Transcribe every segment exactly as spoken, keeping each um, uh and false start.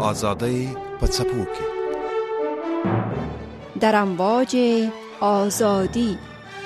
آزادی په څپو کې در امواج آزادی.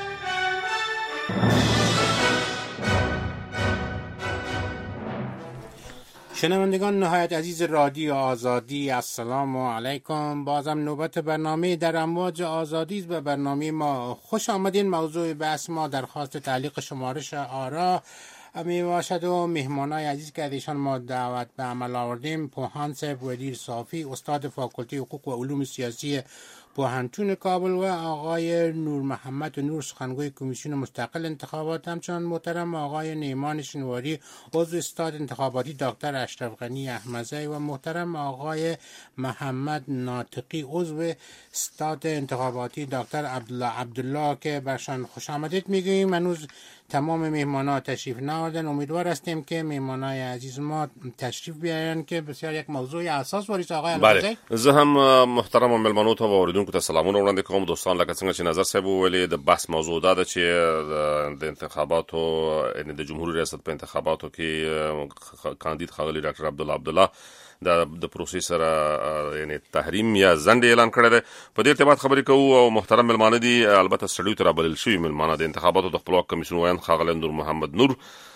شنوندگان نهایت عزیز رادیو آزادی، السلام علیکم. بازم نوبت برنامه در امواج آزادی به برنامه ما خوش آمدین. موضوع بحث ما درخواست تعلیق شمارش آرا می باشد و مهمانای عزیز که ایشان ما دعوت به عمل آوردیم: پوهان صاحب ودیر صافی، استاد فاکولته حقوق و علوم سیاسی پوهنتون کابل، و آقای نور محمد نور، سخنگوی کمیسیون مستقل انتخابات، همچنان محترم آقای نیمان شنواری، عضو استاد انتخاباتی دکتر اشرف غنی احمدزی، و محترم آقای محمد ناطقی، عضو استاد انتخاباتی دکتر عبدالله عبدالله که برشان خوش آمدید میگوییم. هنوز تمام مهمانان تشریف نآوردن. امیدوار هستیم که مهمانای عزیز ما تشریف بیارن که بسیار یک موضوع حساس وارد. آقای بله، زه هم محترم ملمنو ته اوریدونکو ته سلامونه وړاندې کوم. دوستان، لکه څنګه چې نظر صاحب ویلي، د بحث موضوع دا ده چې د انتخاباتو یعنی د جمهوریت ریاست په انتخاباتو کې کاندید ښاغلی ډاکټر عبدالله عبدالله د د پروسې سره یعنی تحریم یا ځنډ اعلان کړی دی. په دې ارتباط خبرې کوو او محترم ملمانه دي البته سټډیو ته رابلل شوي ملمانه د انتخاباتو د خپلواک کمیسیون ویاند ښاغلی نور محمد نور،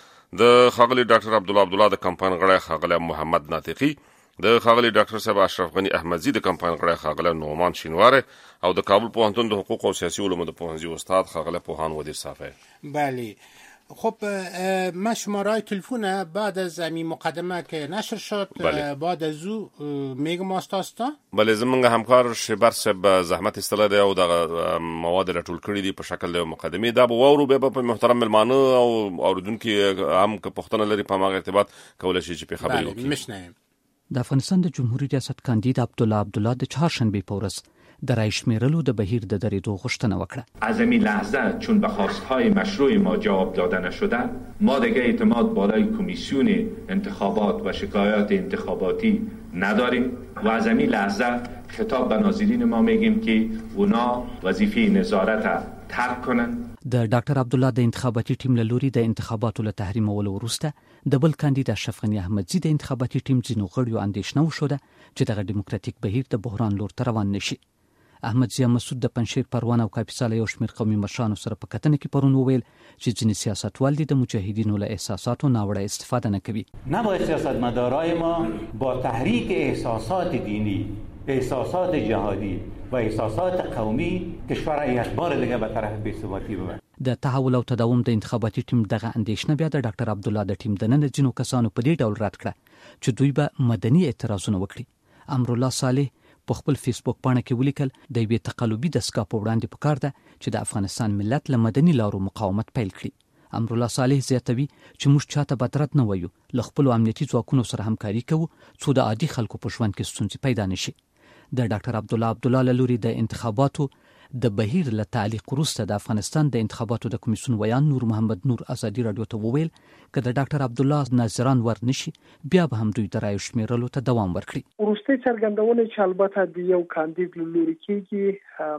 د ښاغلی ډاکټر عبدالله عبدالله د کمپاین غړی ښاغلی محمد ناطقي، د ښاغلی ډاکټر صاحب اشرف غنی احمدزی د کمپاین غړی ښاغلی نعمان شینواری، او د کابل پوهنتون د حقوق او سیاسي علومو د پوهنځي استاد ښاغلی پوهان ودیر صافی. بله، خب من شمارهای تلفن بعد از این مقدمه که نشر شد بله. بعد از او میگم استاستا بله، زمونږ همکار شبر صاحب زحمت استله دی او د مواد راټول کړي دي په شکل د مقدمه. دا به وورو به په محترم ملمانه او اوریدونکو هم که پښتنه لري په ماغه ارتباط کولای شي چې په خبرې وکړي. مشنه د افغانستان د جمهوریت ریاست کاندید عبدالله عبدالله د چهارشنبه په ورځ در رای شمیرلو د بهیر د درېدو غوښتنه وکړه. از این لحظه چون به خواستهای مشروع ما جواب داده نشده، ما دیگه اعتماد بالای کمیسیون انتخابات و شکایات انتخاباتی نداریم و از این لحظه خطاب به ناظرین ما میگیم که اونا وظیفه نظارت ترک کنن. د ډاکټر عبدالله د انتخاباتي ټیم له لوري د انتخاباتو له تحریمولو وروسته د بل کاندید اشرف غنی احمدزی د انتخاباتي ټیم ځینو غړیو اندېښنه وښوده چې دغه ډیموکراتیک بهیر د بحران لور ته روان نشي. احمدزی مسعود د پنځشیر پروان او کاپیسا له یو شمېر قومي مشرانو سره په کتنه کې پرون وویل چې ځینې سیاستوال دي د مجاهدینو له احساساتو ناوړه استفاده نه کوي. نباید سیاستمدارای ما با تحریک احساسات دینی، احساسات جهادی و احساسات قومی کشور یک بار دیگه به طرف بی‌ثباتی ببرد. د تحول او تداوم د انتخاباتي ټیم دغه اندېښنه بیا د ډاکټر عبدالله د ټیم دننه ځینو کسانو په دې ډول رد کړه چې دوی به مدني اعتراضونه وکړي. امرالله صالح په خپل فیسبوک باندې کې ولیکل د یوې تقلبي دستګاه په وړاندې پکار ده چې د افغانستان ملت له مدني لارو مقاومت پیل کړي. امرالله صالح زیاتوي چې موږ چاته بدرت نه وایو، له خپلو امنیتي ځواکونو سره همکاري کوو څو د عادي خلکو په ژوند کې ستونزې پیدا نشي. د ډاکټر عبدالله عبدالله له لوري د انتخاباتو د بهیر له تعلیق وروسته د افغانستان د انتخاباتو د کمیسیون ویان نور محمد نور ازادي رادیو ته وویل که د ډاکټر عبدالله ناظران ورنشي بیا به هم دوی د رایو شمیرلو ته دوام ورکړي. وروستۍ څرګندونه چې البته د یو کاندید له لوري کېږي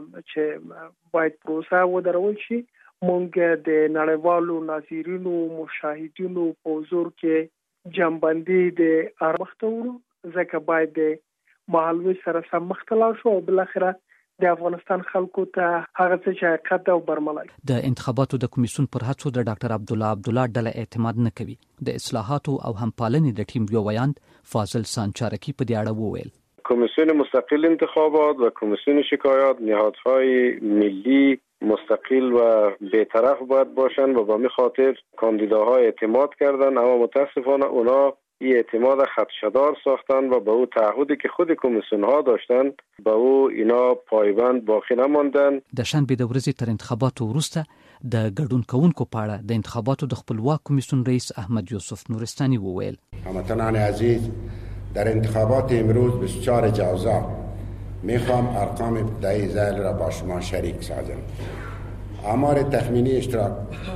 چې باید پروسه ودرول شي، مونږ د نړیوالو ناظرینو مشاهدینو په حضور کې جنبندي د ارمخته ورو، ځکه باید د مهالوي سره سم مختلف شو او بالاخره د افغانستان خلکو ته هغه څه چې حقیقت او برملای. د انتخاباتو د کمیسیون پر هڅو د ډاکټر عبدالله عبدالله ډله اعتماد نه کوي. د اصلاحاتو او همپالنې د ټیم یو ویاند فاضل سانچارکی په دې اړه وویل: کمیسیون مستقل انتخابات و کمیسیون شکایات نهادهای ملی مستقل و بی‌طرف باید باشند و به همین خاطر کاندیداها اعتماد کردند، اما متاسفانه اونا این اعتماد خدشه‌دار ساختن و به او تعهدی که خود کمیسیون ها داشتن به او اینا پایبند باقی نماندن. د شنبه د ورځې تر انتخاباتو وروسته د ګډون کوونکو په اړه د انتخاباتو د خپلواک کمیسیون رئیس احمد یوسف نورستانی وویل: هموطنان عزیز، در انتخابات امروز بیست و چهار جوزا میخوام ارقام ابتدایی ذیل را با شما شریک سازم. آمار تخمینی اشتراک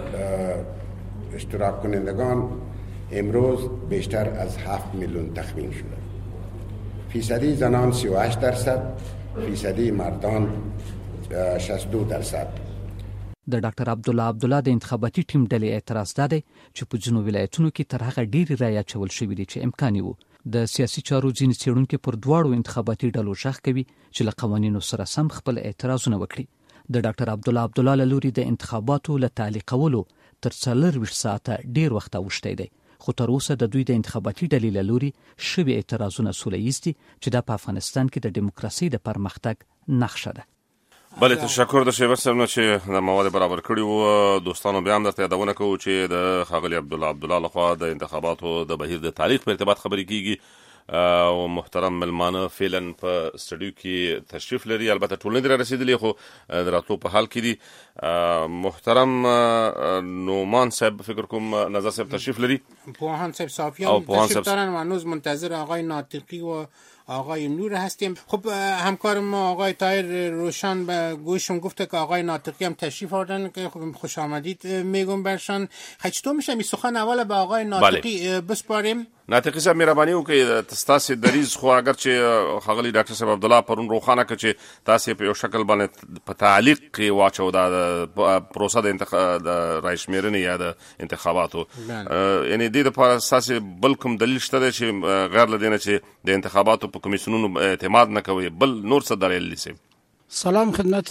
اشتراک کنندگان امروز بیشتر از هفت میلیون تخمین شده. فیصدی زنان سی و هشت درصد، فیصدی مردان شصت و دو درصد. د ډاکټر عبدالله عبدالله د انتخاباتي ټیم ډلې اعتراض ده چې په ځینو ولایتونو کې تر هغه ډېری رایې اچول شوې دي چې امکان وو. د سیاسي چارو ځینې څېړونکي پر دواړو انتخاباتي ډلو ژغ کوي چې له قوانینو سره سم خپل اعتراضونه وکړي. د ډاکټر عبدالله عبدالله له لوري د انتخاباتو له تعلیقولو تر څلرویشت ساعته ډیر وخت اوښتی دی، خو تر اوسه د دوی د انتخاباتي ډلې له لوري شوي اعتراضونه سوله ییز دي چې دا په افغانستان کې د دیموکراسۍ د پرمختګ نښه ده. بله، تشکر د شیبر صاحب نه چې د مواد برابر کړي وو. دوستانو بیا هم درته یادونه کوو چې د ښاغلي عبدالله عبدالله لخوا د انتخاباتو د بهیر د تاریخ په ارتباط خبرې کیږي او محترم ملمانه فعلا په سټډیو کې تشریف لري. البته ټول نه دي رسیدلي خو د راتلو په حال کې دي. محترم نومان صاحب فکر کوم نظر صاحب تشریف لري، پوهان صاحب صافیان تشریف دارن و هنوز منتظر آقای ناطقی و آقای نور هستیم. خب همکار ما آقای طاهر روشن به گوشم گفته که آقای ناطقی هم تشریف آوردن که خب خوش آمدید میگم برشان. چطور میشه می سخن اول به آقای ناطقی بسپاریم؟ ناطقی صاحب مهرباني وکړئ، تاسو دریز خو اگر چې ښاغلي ډاکټر صاحب عبدالله پرون روخانه کړ چې تاسو په یو شکل باندې په تعلیق کې واچو د پروسه د انتخاب د رئیس شمیرنې یا د انتخاباتو، یعنی د لپاره تاسو بل کوم دلیل شته چې غیر لدینه چې د انتخاباتو په کمیسیونونو اعتماد نکوي بل نور څه دلیل لسی؟ سلام خدمت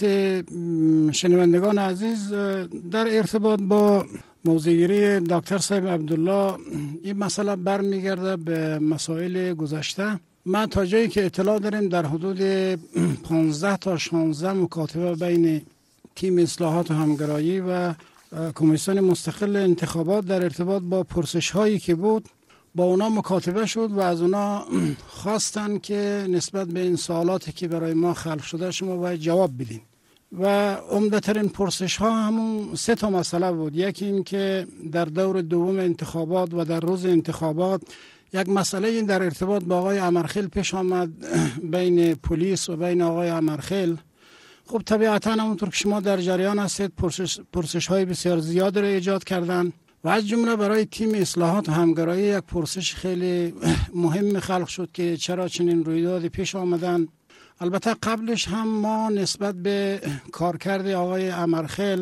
شنوندگان عزیز. در ارتباط با موضوعگیری دکتر صاحب عبدالله این مسئله برمیگرده به مسائل گذشته. ما تا جایی که اطلاع داریم در حدود پانزده تا شانزده مکاتبه بین تیم اصلاحات و همگرایی و کمیسیون مستقل انتخابات در ارتباط با پرسش هایی که بود با اونا مکاتبه شد و از اونا خواستن که نسبت به این سوالاتی که برای ما خلق شده شما باید جواب بدین و عمده ترین پرسش ها همون سه تا مسئله بود. یکی این که در دور دوم انتخابات و در روز انتخابات یک مسئله این در ارتباط با آقای امرخیل پیش آمد بین پلیس و بین آقای امرخیل. خب طبیعتا همونطور که شما در جریان هستید پرسش, پرسش های بسیار زیاد را ایجاد کردن و از جمله برای تیم اصلاحات و همگرایی یک پرسش خیلی مهم خلق شد که چرا چنین رویدادی پیش آمدن. البته قبلش هم ما نسبت به کارکرد آقای امرخیل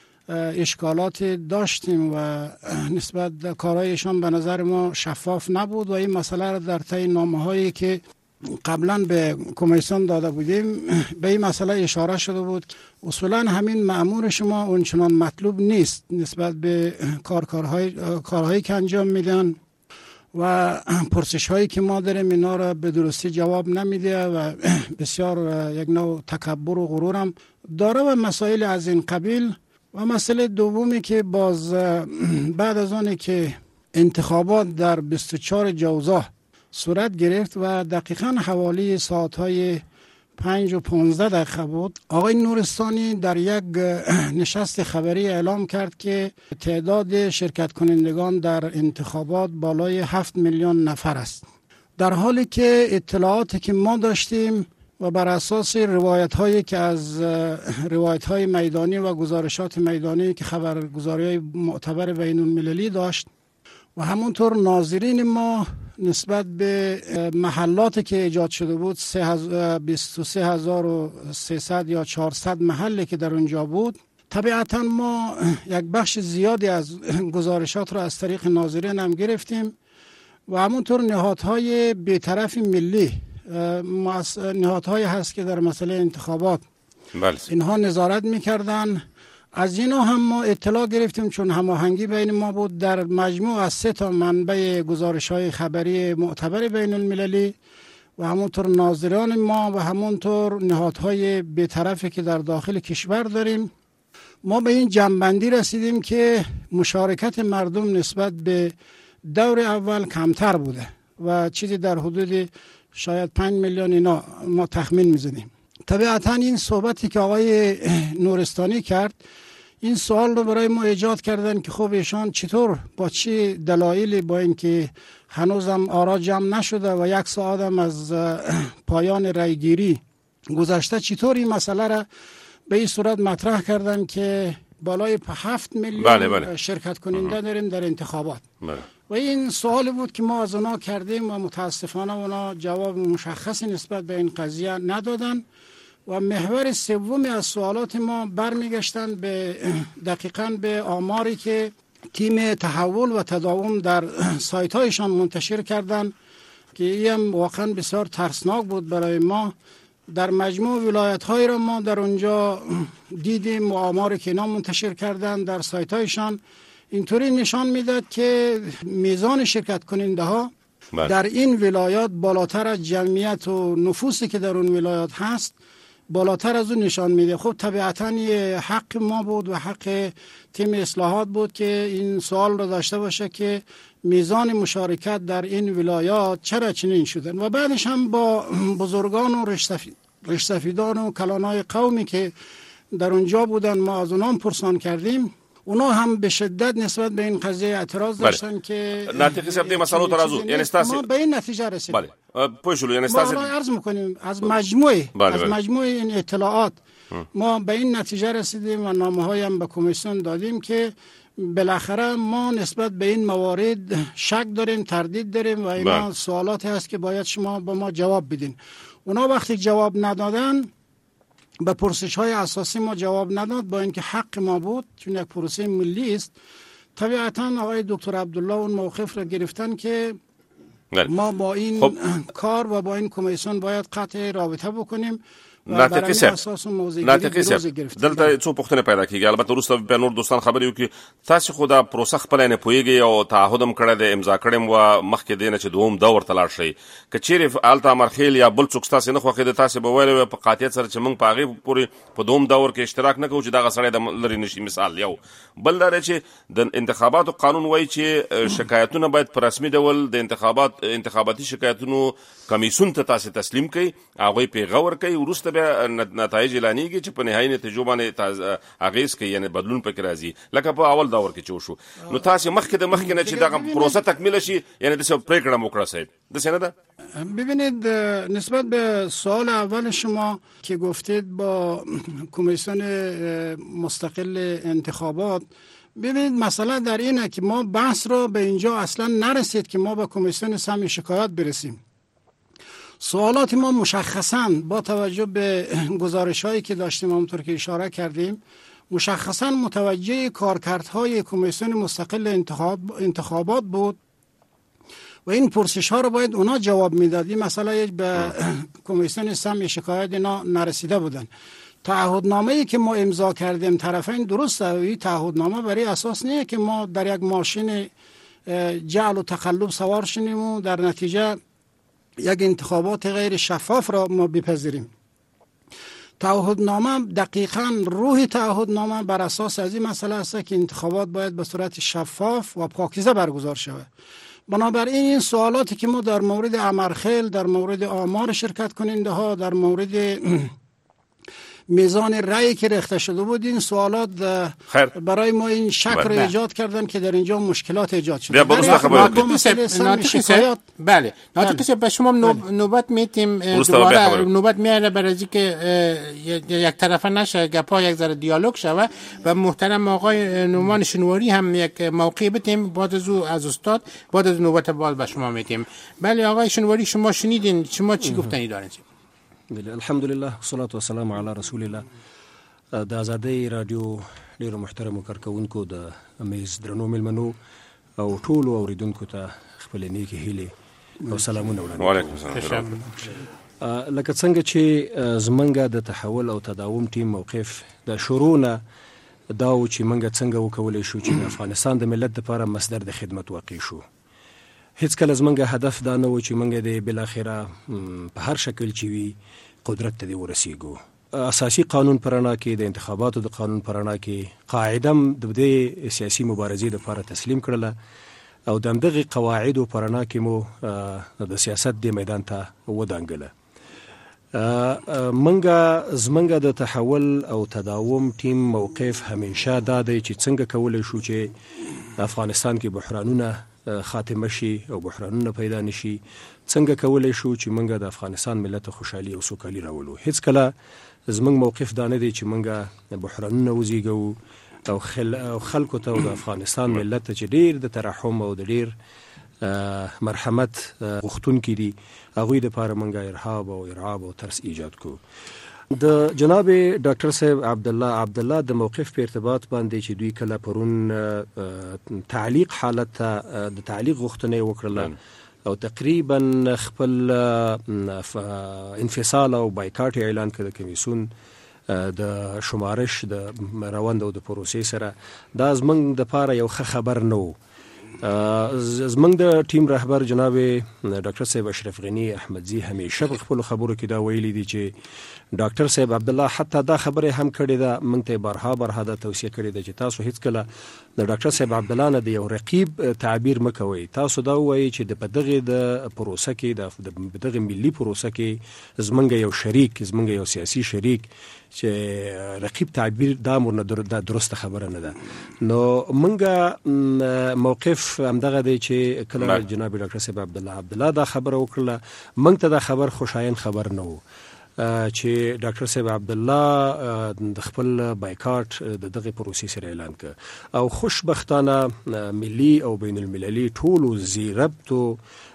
اشکالات داشتیم و نسبت به کارهایشان به نظر ما شفاف نبود و این مسئله را در طی نامه‌هایی که قبلا به کمیسیون داده بودیم به این مسئله اشاره شده بود. اصولا همین مأمور شما اونچنان مطلوب نیست نسبت به کارکارهای کارهایی که انجام میدن و پرسش هایی که ما داریم اینا را به درستی جواب نمیده و بسیار یک نوع تکبر و غرور هم داره و مسائل از این قبیل. و مسئله دومی که باز بعد از آنی که انتخابات در بیست و چهار جوزا صورت گرفت و دقیقاً حوالی ساعتهای پنج و پانزده دقیقه بود، آقای نورستانی در یک نشست خبری اعلام کرد که تعداد شرکت کنندگان در انتخابات بالای هفت میلیون نفر است، در حالی که اطلاعاتی که ما داشتیم و بر اساس روایت هایی که از روایت های میدانی و گزارشات میدانی که خبرگزاری های معتبر بین المللی داشت و همونطور ناظرین ما نسبت به محلاتی که ایجاد شده بود بیست و سه هزار و سیصد یا چهارصد محلی که در اونجا بود، طبیعتا ما یک بخش زیادی از گزارشات را از طریق ناظرین هم گرفتیم و همونطور نهادهای بی‌طرف ملی نهادهایی هست که در مسئله انتخابات اینها نظارت میکردن، از اینا هم ما اطلاع گرفتیم چون هماهنگی بین ما بود در مجموع از سه تا منبع گزارش‌های خبری معتبر بین المللی و همونطور ناظران ما و همونطور نهادهای بی‌طرفی که در داخل کشور داریم، ما به این جمع‌بندی رسیدیم که مشارکت مردم نسبت به دور اول کمتر بوده و چیزی در حدود شاید پنج میلیون اینا ما تخمین میزنیم. طبیعتا این صحبتی که آقای نورستانی کرد این سوال رو برای ما ایجاد کردن که خب ایشان چطور با چه دلایلی با اینکه هنوزم آرا جمع نشده و یک ساعت هم از پایان رایگیری گذشته چطور این مسئله را به این صورت مطرح کردن که بالای هفت میلیون بله بله. شرکت کننده داریم در انتخابات بله. و این سوال بود که ما از اونا کردیم و متاسفانه اونا جواب مشخصی نسبت به این قضیه ندادن و محور سومی از سوالات ما برمیگشتن به دقیقاً به آماری که تیم تحول و تداوم در سایت هایشان منتشر کردن که این واقعا بسیار ترسناک بود برای ما. در مجموع ولایت های را ما در اونجا دیدیم و آماری که اینا منتشر کردن در سایت هایشان اینطوری نشان میداد که میزان شرکت کننده ها بله. در این ولایات بالاتر از جمعیت و نفوسی که در اون ولایات هست بالاتر از اون نشان میده. خب طبیعتاً یه حق ما بود و حق تیم اصلاحات بود که این سوال را داشته باشه که میزان مشارکت در این ولایات چرا چنین شدن و بعدش هم با بزرگان و رشتفیدان و کلانای قومی که در اونجا بودن ما از اونام پرسان کردیم. اونا هم به شدت نسبت به این قضیه اعتراض داشتن بله. که ناتقی سب دې مسالو ترازو یعنی استاسي ما به این نتیجه رسیدیم. بله پوښلو یعنی استاسي ما عرض میکنیم از مجموعه بله. از مجموعه این اطلاعات هم. ما به این نتیجه رسیدیم و نامه‌های هم به کمیسیون دادیم که بالاخره ما نسبت به این موارد شک داریم، تردید داریم و اینا بله. سوالاتی هست که باید شما با ما جواب بدین. اونا وقتی جواب ندادن به پرسش های اساسی ما جواب نداد با اینکه حق ما بود چون یک پروسه ملی است. طبیعتا آقای دکتر عبدالله اون موقف را گرفتن که ما با این خب. کار و با این کمیسیون باید قطع رابطه بکنیم. ناتقی صاحب ناتقی صاحب دلته څو پوښتنه پیدا کیږي. البته وروسته به نور دوستان خبرې وکړي. تاسو خو دا پروسه خپل نه پوهیږئ او تعهد هم کړی دی، امضا کړی و مخکې دی نه چې دوم دور ته لاړ شئ. که چیرې الته امرخیل یا بل څوک ستاسې نه خوښېده تاسې به ویلی په قاطعیت سره چې موږ په هغې پورې په دوم دور کې اشتراک نه کوو چې دغه سړی د لرې نه شي. مثال یو بل دا دی چې د انتخاباتو قانون وایي چې شکایتونه باید په رسمي ډول د انتخابات انتخاباتي شکایتونو کمیسیون ته تاسې تسلیم کړئ، هغوی پې غور کوي، وروسته بیا نتایج اعلانېږي چې په نهایي نتیجو باندې اغېز کوي، یعنی بدلون پکې راځي لکه په اول دور کې چې وشو. نو تاسې مخکې د مخکې نه چې دغه پروسه تکمیله شي یعنی داسې پرېکړه مو کړه صاحب داسې نه ده؟ ببینید نسبت به سوال اول شما که گفتید با کمیسیون مستقل انتخابات، ببینید مسئله در اینه که ما بحث رو به اینجا اصلا نرسید که ما با کمیسیون سهم شکایات برسیم. سوالات ما مشخصاً با توجه به گزارش هایی که داشتیم همونطور که اشاره کردیم مشخصاً متوجه کارکردهای کمیسیون مستقل انتخاب انتخابات بود و این پرسش ها رو باید اونا جواب میداد. این مسئله به کمیسیون سهم شکایت اینا نرسیده بودن. تعهدنامه‌ای که ما امضا کردیم طرفین درسته، این تعهدنامه برای اساس نیه که ما در یک ماشین جعل و تقلب سوار شیم و در نتیجه یک انتخابات غیر شفاف را ما بپذیریم. تعهدنامه دقیقاً روح تعهدنامه بر اساس از این مسئله است که انتخابات باید به صورت شفاف و پاکیزه برگزار شود. بنابراین این سوالاتی که ما در مورد امرخیل، در مورد آمار شرکت کننده ها، در مورد میزان رأی که ریخته شده بود، این سوالات برای ما این شک را ایجاد کردن که در اینجا مشکلات ایجاد شده. بله ناطق صاحب به شما نوبت میتیم دوباره نوبت میاره برای اینکه یک طرفه نشه، گپا یک ذره دیالوگ شوه و محترم آقای نومان شنواری هم یک موقع بتیم بعد از از استاد بعد از نوبت بال به شما میتیم. بله آقای شنواری شما شنیدین، شما چی گفتنی دارین؟ بله الحمدلله والصلاة والسلام علی رسول الله. د آزادۍ رادیو ډیرو محترمو کارکونکو د میز درنو ملمنو او ټولو اوریدونکو ته خپل نیکی هیلې او سلامونه وړاندې. وعلیکم السلام. لکه څنګه چې زمونږ د تحول او تداوم ټیم موقف د شروع نه دا و چې موږ څنګه وکولی شو چې د افغانستان د ملت لپاره مصدر د خدمت واقع شو. هیڅ کله زمونږ هدف دا نه و چې موږ د بالاخره په هر شکل چې وي قدرت ته ورسیږو. اساسي قانون پرانا کې د انتخاباتو د قانون پرانا کې قاعده د دې سیاسي مبارزې لپاره تسلیم کړله او د همدغه قواعدو پرانا کې مو د سیاست د میدان ته ودانګله. منګه زمنګه د تحول او تداوم ټیم موقف همیشه دا دی چې څنګه کولای شو چې افغانستان کې بحرانونه خاتمه شي او بحرانونه پیدا نشي، څنګه کولای شو چې منګه د افغانستان ملت خوشحالي او سوکالي راولو. هیڅ کله زمنګ موقف دا نه دی چې منګه بحرانونه وزیږو او خل او خلکو ته د افغانستان ملت ته چې ډیر د ترحم او د ډیر مرحمت غوښتونکي دي هغوی دپاره موږ ارهاب او ارعاب او ترس ایجاد کو. د جناب ډاکټر صاحب عبدالله عبدالله د موقف په ارتباط باندې چې دوی کله پرون تعلیق حالت ته د تعلیق غوښتنه وکړله او تقریبا خپل انفصال او بایکاټ اعلان کړ د کمیسیون د شمارش د روند او د پروسې سره. دا زمنګ د پاره یو ښه خبر نه و. زمنګ د ټیم رهبر جناب ډاکټر صاحب اشرف غنی احمدزی همیشه په خپل خبرو کې دا ویلي دي چې ډاکټر صاحب عبد الله حتی دا خبره هم کړې ده، موږ ته برها برها دا توصیه کړې ده چې تاسو هیڅ کله د ډاکټر صاحب عبد الله نه د یو رقیب تعبیر مکوئ. تاسو دا وایي چې د پدغه د پروسه کې د دغه ملي پروسه کې زمنګ یو شریک، زمنګ یو سیاسي شریک چې رقیب تعبیر دا مور نه درسته خبره نه ده. نو منګه موقف همدغه دی چې کله جناب ډاکټر صاحب عبد الله عبد الله دا خبره وکړه، موږ ته دا خبر خوشاین خبر نه و چې ډاکټر صاحب عبد الله د خپل بایکاټ د دغه پروسې سره اعلان کړ او خوشبختانه ملي او بین المللي ټولو زیربطو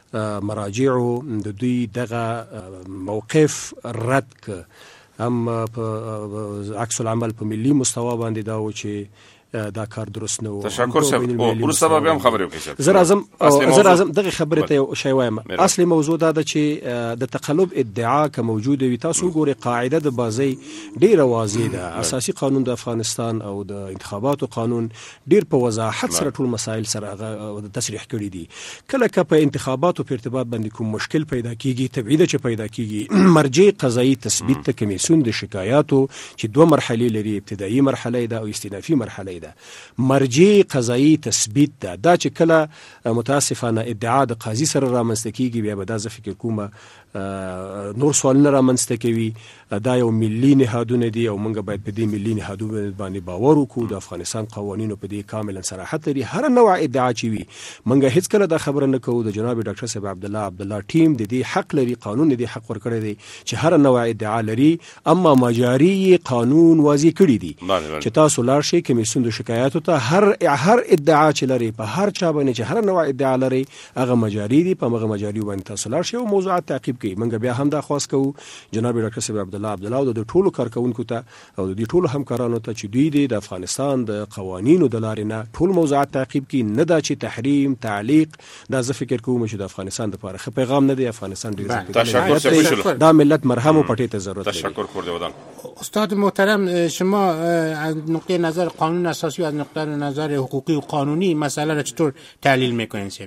مراجعو د دوی دغه موقف رد کړ. هم په عکس العمل په ملي مستوا باندې دا و چې دا کار درست نه و. تشکر صاحب. او سبب هم خبرې وکړه. زه راځم زه راځم دغه خبره ته یو شی وایم. اصلي موضوع دا ده چې د تقلب ادعا که موجوده وي، تاسو ګورئ قاعده د بازي ډیره واضح ده. اساسي قانون د افغانستان او د انتخاباتو قانون ډیر په وضاحت سره ټول مسایل سره تصریح کړی دي. کله که په انتخاباتو په ارتباط باندې کوم مشکل پیدا کیږي، تبعیده چې پیدا کیږي، مرجع قضایي تثبیت ته کمیسیون د شکایاتو چې دوه مرحلې لري، ابتدایي مرحله ده او استئنافي مرحله ده. مرجع قضایي تثبیت ده. دا چې کله متاسفانه ادعا د قاضي سره رامنځته کیږي، بیا به دا زه فکر کوم نور سوالونه رامنځته کوي. دا یو ملي نهادونه دي او موږ باید په دې ملي نهادونو باندې باور وکړو. د افغانستان قوانینو په دې کاملا صراحت لري. هر نوع ادعا چې وي موږ هیڅ کله دا خبره نه کوو. د جناب ډاکټر صاحب عبد الله عبد الله ټیم د دې حق لري، قانون دې حق ورکړی دی چې هر نوع ادعا لري، اما مجاری قانون واضح کړی دي چې تاسو لاړ شئ کمیسیون د شکایاتو ته، هر هر ادعا چې لري په هر چا باندې چې هر نوع ادعا لري هغه مجاری دي، په هغه مجاری باندې تاسو لاړ شئ او موضوعات تعقیب کړئ. موږ بیا هم دا خواست کوو جناب ډاکټر صاحب عبد الله عبد الله او د ټولو کارکونکو ته او د ټولو همکارانو ته چې دوی د افغانستان د قوانینو د لارې نه ټول موضوعات تعقیب کړي، نه دا چې تحریم تعلیق. دا زه فکر کوم چې د افغانستان لپاره ښه پیغام نه دی. افغانستان ډیر دا ملت مرهم او پټې ته ضرورت لري. تشکر خورده استاد محترم، شما از نقطه نظر قانون اساسی و از نقطه نظر حقوقی و قانونی مسئله را چطور تحلیل میکنید؟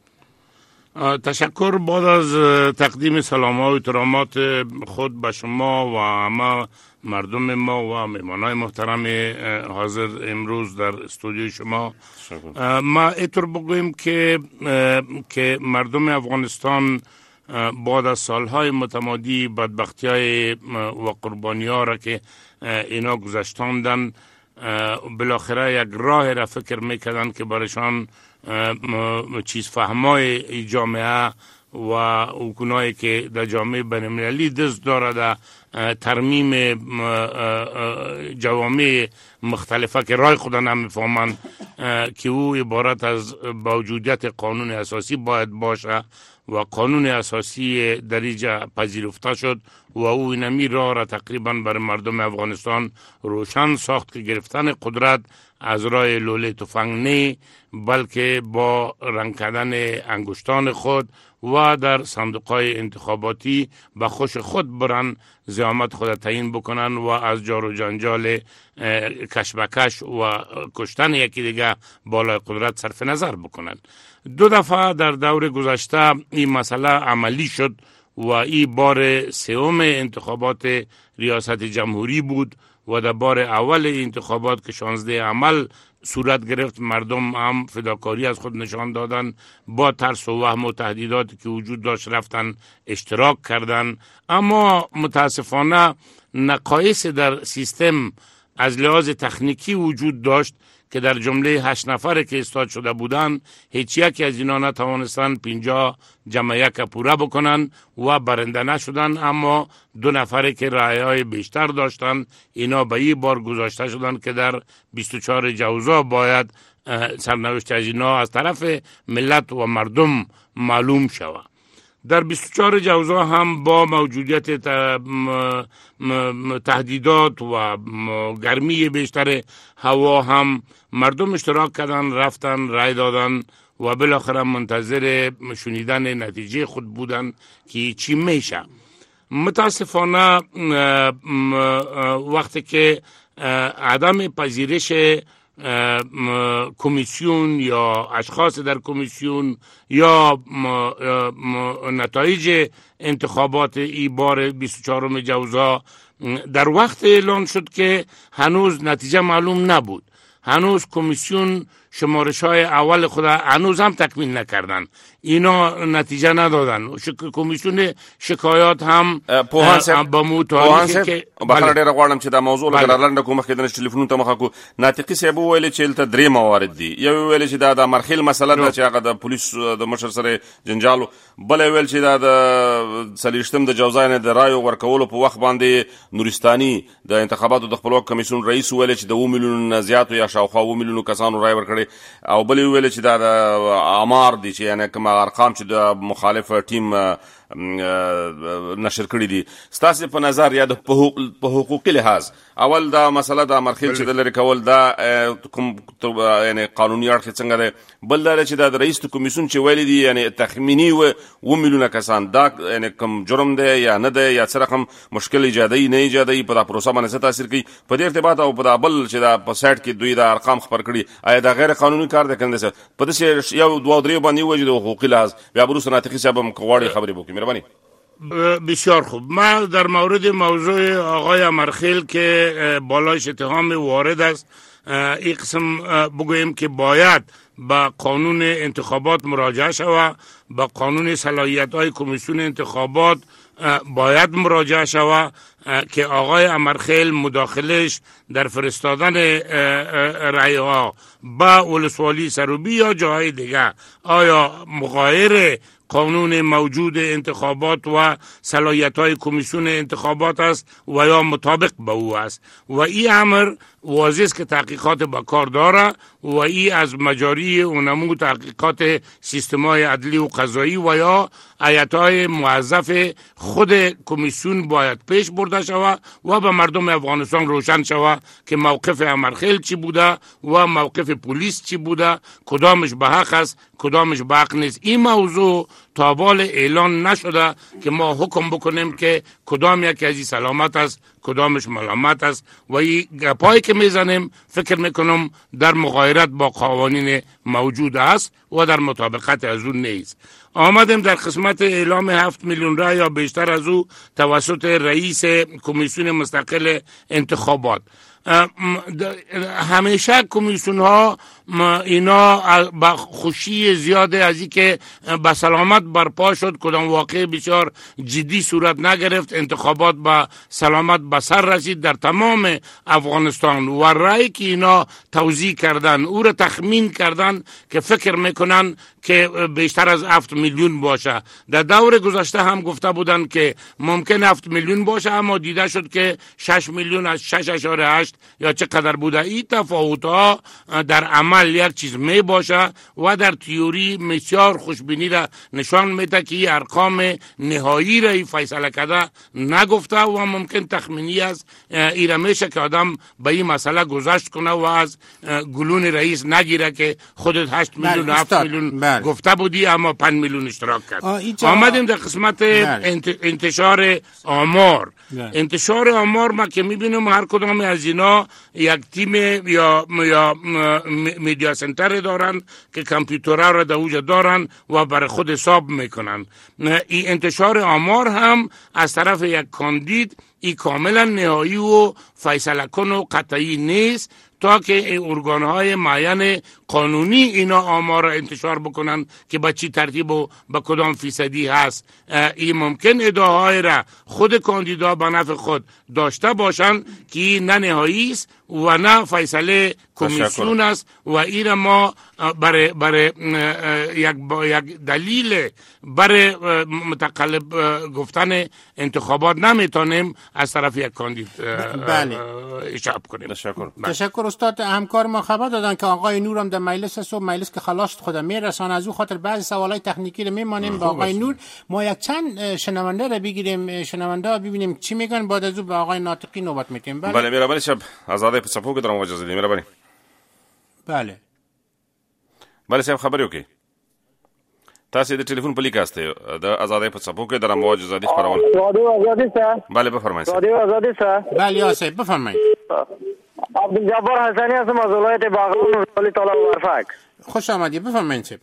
تشکر. بعد از تقدیم سلام و احترامات خود به شما و همه مردم ما و مهمانای محترم حاضر امروز در استودیوی شما، ما اینطور بگویم که که مردم افغانستان بعد از سالهای متمادی بدبختی‌های و قربانی‌ها را که اینا گذشتاندن، بالاخره یک راه را فکر میکردن که برایشان چیز فهمای جامعه و اونایی که در جامعه بین‌المللی دست داره در ترمیم جوامع مختلفه که رای خود نمیفهمند که او عبارت از موجودیت قانون اساسی باید باشه و قانون اساسی در اینجا پذیرفته شد و او اینمی راه را تقریبا برای مردم افغانستان روشن ساخت که گرفتن قدرت از راه لوله تفنگ نه، بلکه با رنگ کردن انگشتان خود و در صندوقهای انتخاباتی به خوش خود برن زعامت خود تعیین بکنن و از جار و جنجال کشمکش و کشتن یکی دیگه بالای قدرت صرف نظر بکنن. دو دفعه در دور گذشته این مسئله عملی شد و این بار سوم انتخابات ریاست جمهوری بود و در بار اول انتخابات که شانزده عمل صورت گرفت، مردم هم فداکاری از خود نشان دادن، با ترس و وهم و تهدیداتی که وجود داشت رفتن اشتراک کردن. اما متاسفانه نقایص در سیستم از لحاظ تکنیکی وجود داشت که در جمله هشت نفره که استاد شده بودن هیچ یکی از اینا نتوانستن پنجاه جمع یک پوره بکنن و برنده نشدن، اما دو نفره که رأی‌های بیشتر داشتن اینا به این بار گذاشته شدن که در بیست و چهار جوزا باید سرنوشت از اینا از طرف ملت و مردم معلوم شود. در بیست و چهار جوزا هم با موجودیت تهدیدات و گرمی بیشتر هوا هم مردم اشتراک کردن، رفتن رای دادن و بالاخره منتظر شنیدن نتیجه خود بودن که چی میشه. متاسفانه وقتی که عدم پذیرش کمیسیون یا اشخاص در کمیسیون یا نتایج انتخابات ای بار بیست و چهارم جوزا در وقت اعلان شد که هنوز نتیجه معلوم نبود، هنوز کمیسیون شمارش های اول خود هنوز هم تکمیل نکردن، اینا نتیجه ندادن. شک... کمیسیون شکایات هم با مو تاریخی که بخیر ډیر غواړم چې دا موضوع لږ لنډه کوم مخکې د ټلیفون ته مخه کو ناطقي صاحب ویل چې تل درې موارد دي، یو ویل چې دا د مرخیل مسله ده چې هغه د پولیس د مشر سره جنجالو، بل ویل چې دا د سلیشتم د جوزا نه د رایو ورکولو په وخت باندې نورستاني د انتخاباتو د خپلواک کمیسیون رئیس ویل چې د اووه میلیون زیاتو یا شاوخوا اووه میلیون کسانو رای ورکړي، او بل ویل چې دا د امار دي چې یعنی کوم ارقام چې د مخالف ټیم نشر کړی دي. ستاسو په نظر یا د په حقوقي لحاظ اول دا مسله د مرخیل چې د لری کول دا کوم یعنی قانوني اړخ څنګه ده، بل دا چې د رئیس کمیسیون چې ویل دي یعنی تخمینی و و میلیونه کسان دا یعنی کوم جرم ده یا نه ده یا څه رقم مشکل ایجادي نه ایجادي په پروسه باندې څه تاثیر کوي په دې ارتباط او په بل چې دا په سایت کې دوی دا ارقام خبر کړي، آیا دا غیر قانوني کار ده کنده څه په دې یو دوه درې باندې وجه د حقوقي لحاظ بیا بروس ناطقي صاحب هم کوړی خبرې وکړي. مهرباني. بسیار خوب. ما در مورد موضوع آقای مرخیل که بالایش اتهام وارد است این قسم بگویم که باید با قانون انتخابات مراجعه شود، با قانون صلاحیت های کمیسیون انتخابات باید مراجعه شود که آقای امرخیل مداخلش در فرستادن رای ها با ولسوالی سروبی یا جاهای دیگه آیا مغایر قانون موجود انتخابات و صلاحیت های کمیسیون انتخابات است و یا مطابق با او است و این امر واضح است که تحقیقات با کار داره و این از مجاری اونمو تحقیقات سیستم‌های عدلی و قضایی و یا هیئت‌های موظف خود کمیسیون باید پیش برده شود و به مردم افغانستان روشن شود که موقف امرخیل چی بوده و موقف پلیس چی بوده، کدامش به حق است کدامش به حق نیست. این موضوع تا بال اعلان نشده که ما حکم بکنیم که کدام یکی از این سلامت است کدامش ملامت است و این گپایی که میزنیم فکر میکنم در مغایرت با قوانین موجود است و در مطابقت از اون نیست. آمدیم در قسمت اعلام هفت میلیون رای یا بیشتر از او توسط رئیس کمیسیون مستقل انتخابات. همیشه کمیسیون ها اینا با خوشی زیاده از این که با سلامت برپا شد، کدام واقع بسیار جدی صورت نگرفت، انتخابات با سلامت به سر رسید در تمام افغانستان و رای که اینا توزیع کردن او را تخمین کردن که فکر میکنن که بیشتر از هفت میلیون باشه. در دور گذشته هم گفته بودن که ممکن هفت میلیون باشه اما دیده شد که شش میلیون از شش اشاره هشت یا چقدر بوده. این تفاوت ها در عمل یک چیز می باشه و در تیوری بسیار خوشبینی را نشان میده که این ارقام نهایی را فیصله کرده نگفته و ممکن تخمینی است. این میشه که آدم به این مسئله گذشت کنه و از گلون رئیس نگیره که خودت هشت میلیون هفت میلیون گفته بودی اما پنج میلیون اشتراک کرد. آمدیم در قسمت انتشار آمار. انتشار آمار ما که میبینم هر کدام از اینا یک تیم یا یا میدیا سنتر دارن که کامپیوترها را در اوجه دارن و برای خود حساب میکنن. این انتشار آمار هم از طرف یک کاندید این کاملا نهایی و فیصله کن و قطعی نیست تا که ارگانهای معین قانونی اینا آمار را انتشار بکنن که با چی ترتیب و با کدام فیصدی هست. این ممکن ادعاهای را خود کاندیدا به نفع خود داشته باشن که نه نهایی است و نه فیصله کمیسیون است و این ما برای برای یک یک دلیل برای متقلب گفتن انتخابات نمیتونیم از طرف یک کاندید اشاره کنیم. تشکر. تشکر استاد. همکار ما خبر دادن که آقای نور هم در مجلس است و مجلس که خلاص خودم میرسان، از او خاطر بعضی سوالای تکنیکی رو میمانیم با آقای نور. ما یک چند شنونده رو بگیریم، شنونده ها ببینیم چی میگن، بعد از او به آقای ناطقی نوبت میتیم. بله بله مهربانی شب آزاده پسپو که درم اجازه بدید. مهربانی. بله بله صاحب خبری وکي. تاسو د ټلیفون په لیک استه د آزادۍ په څپو کې د رمواج آزادي خبرونه رادیو آزادی سره بله بفرمایید رادیو آزادی سره بله یا صاحب بفرمایید. عبدالجبار حسنی هستم از ولایت باغران ولسوالی طلاب ورفک. خوش آمدید بفرمایید صاحب.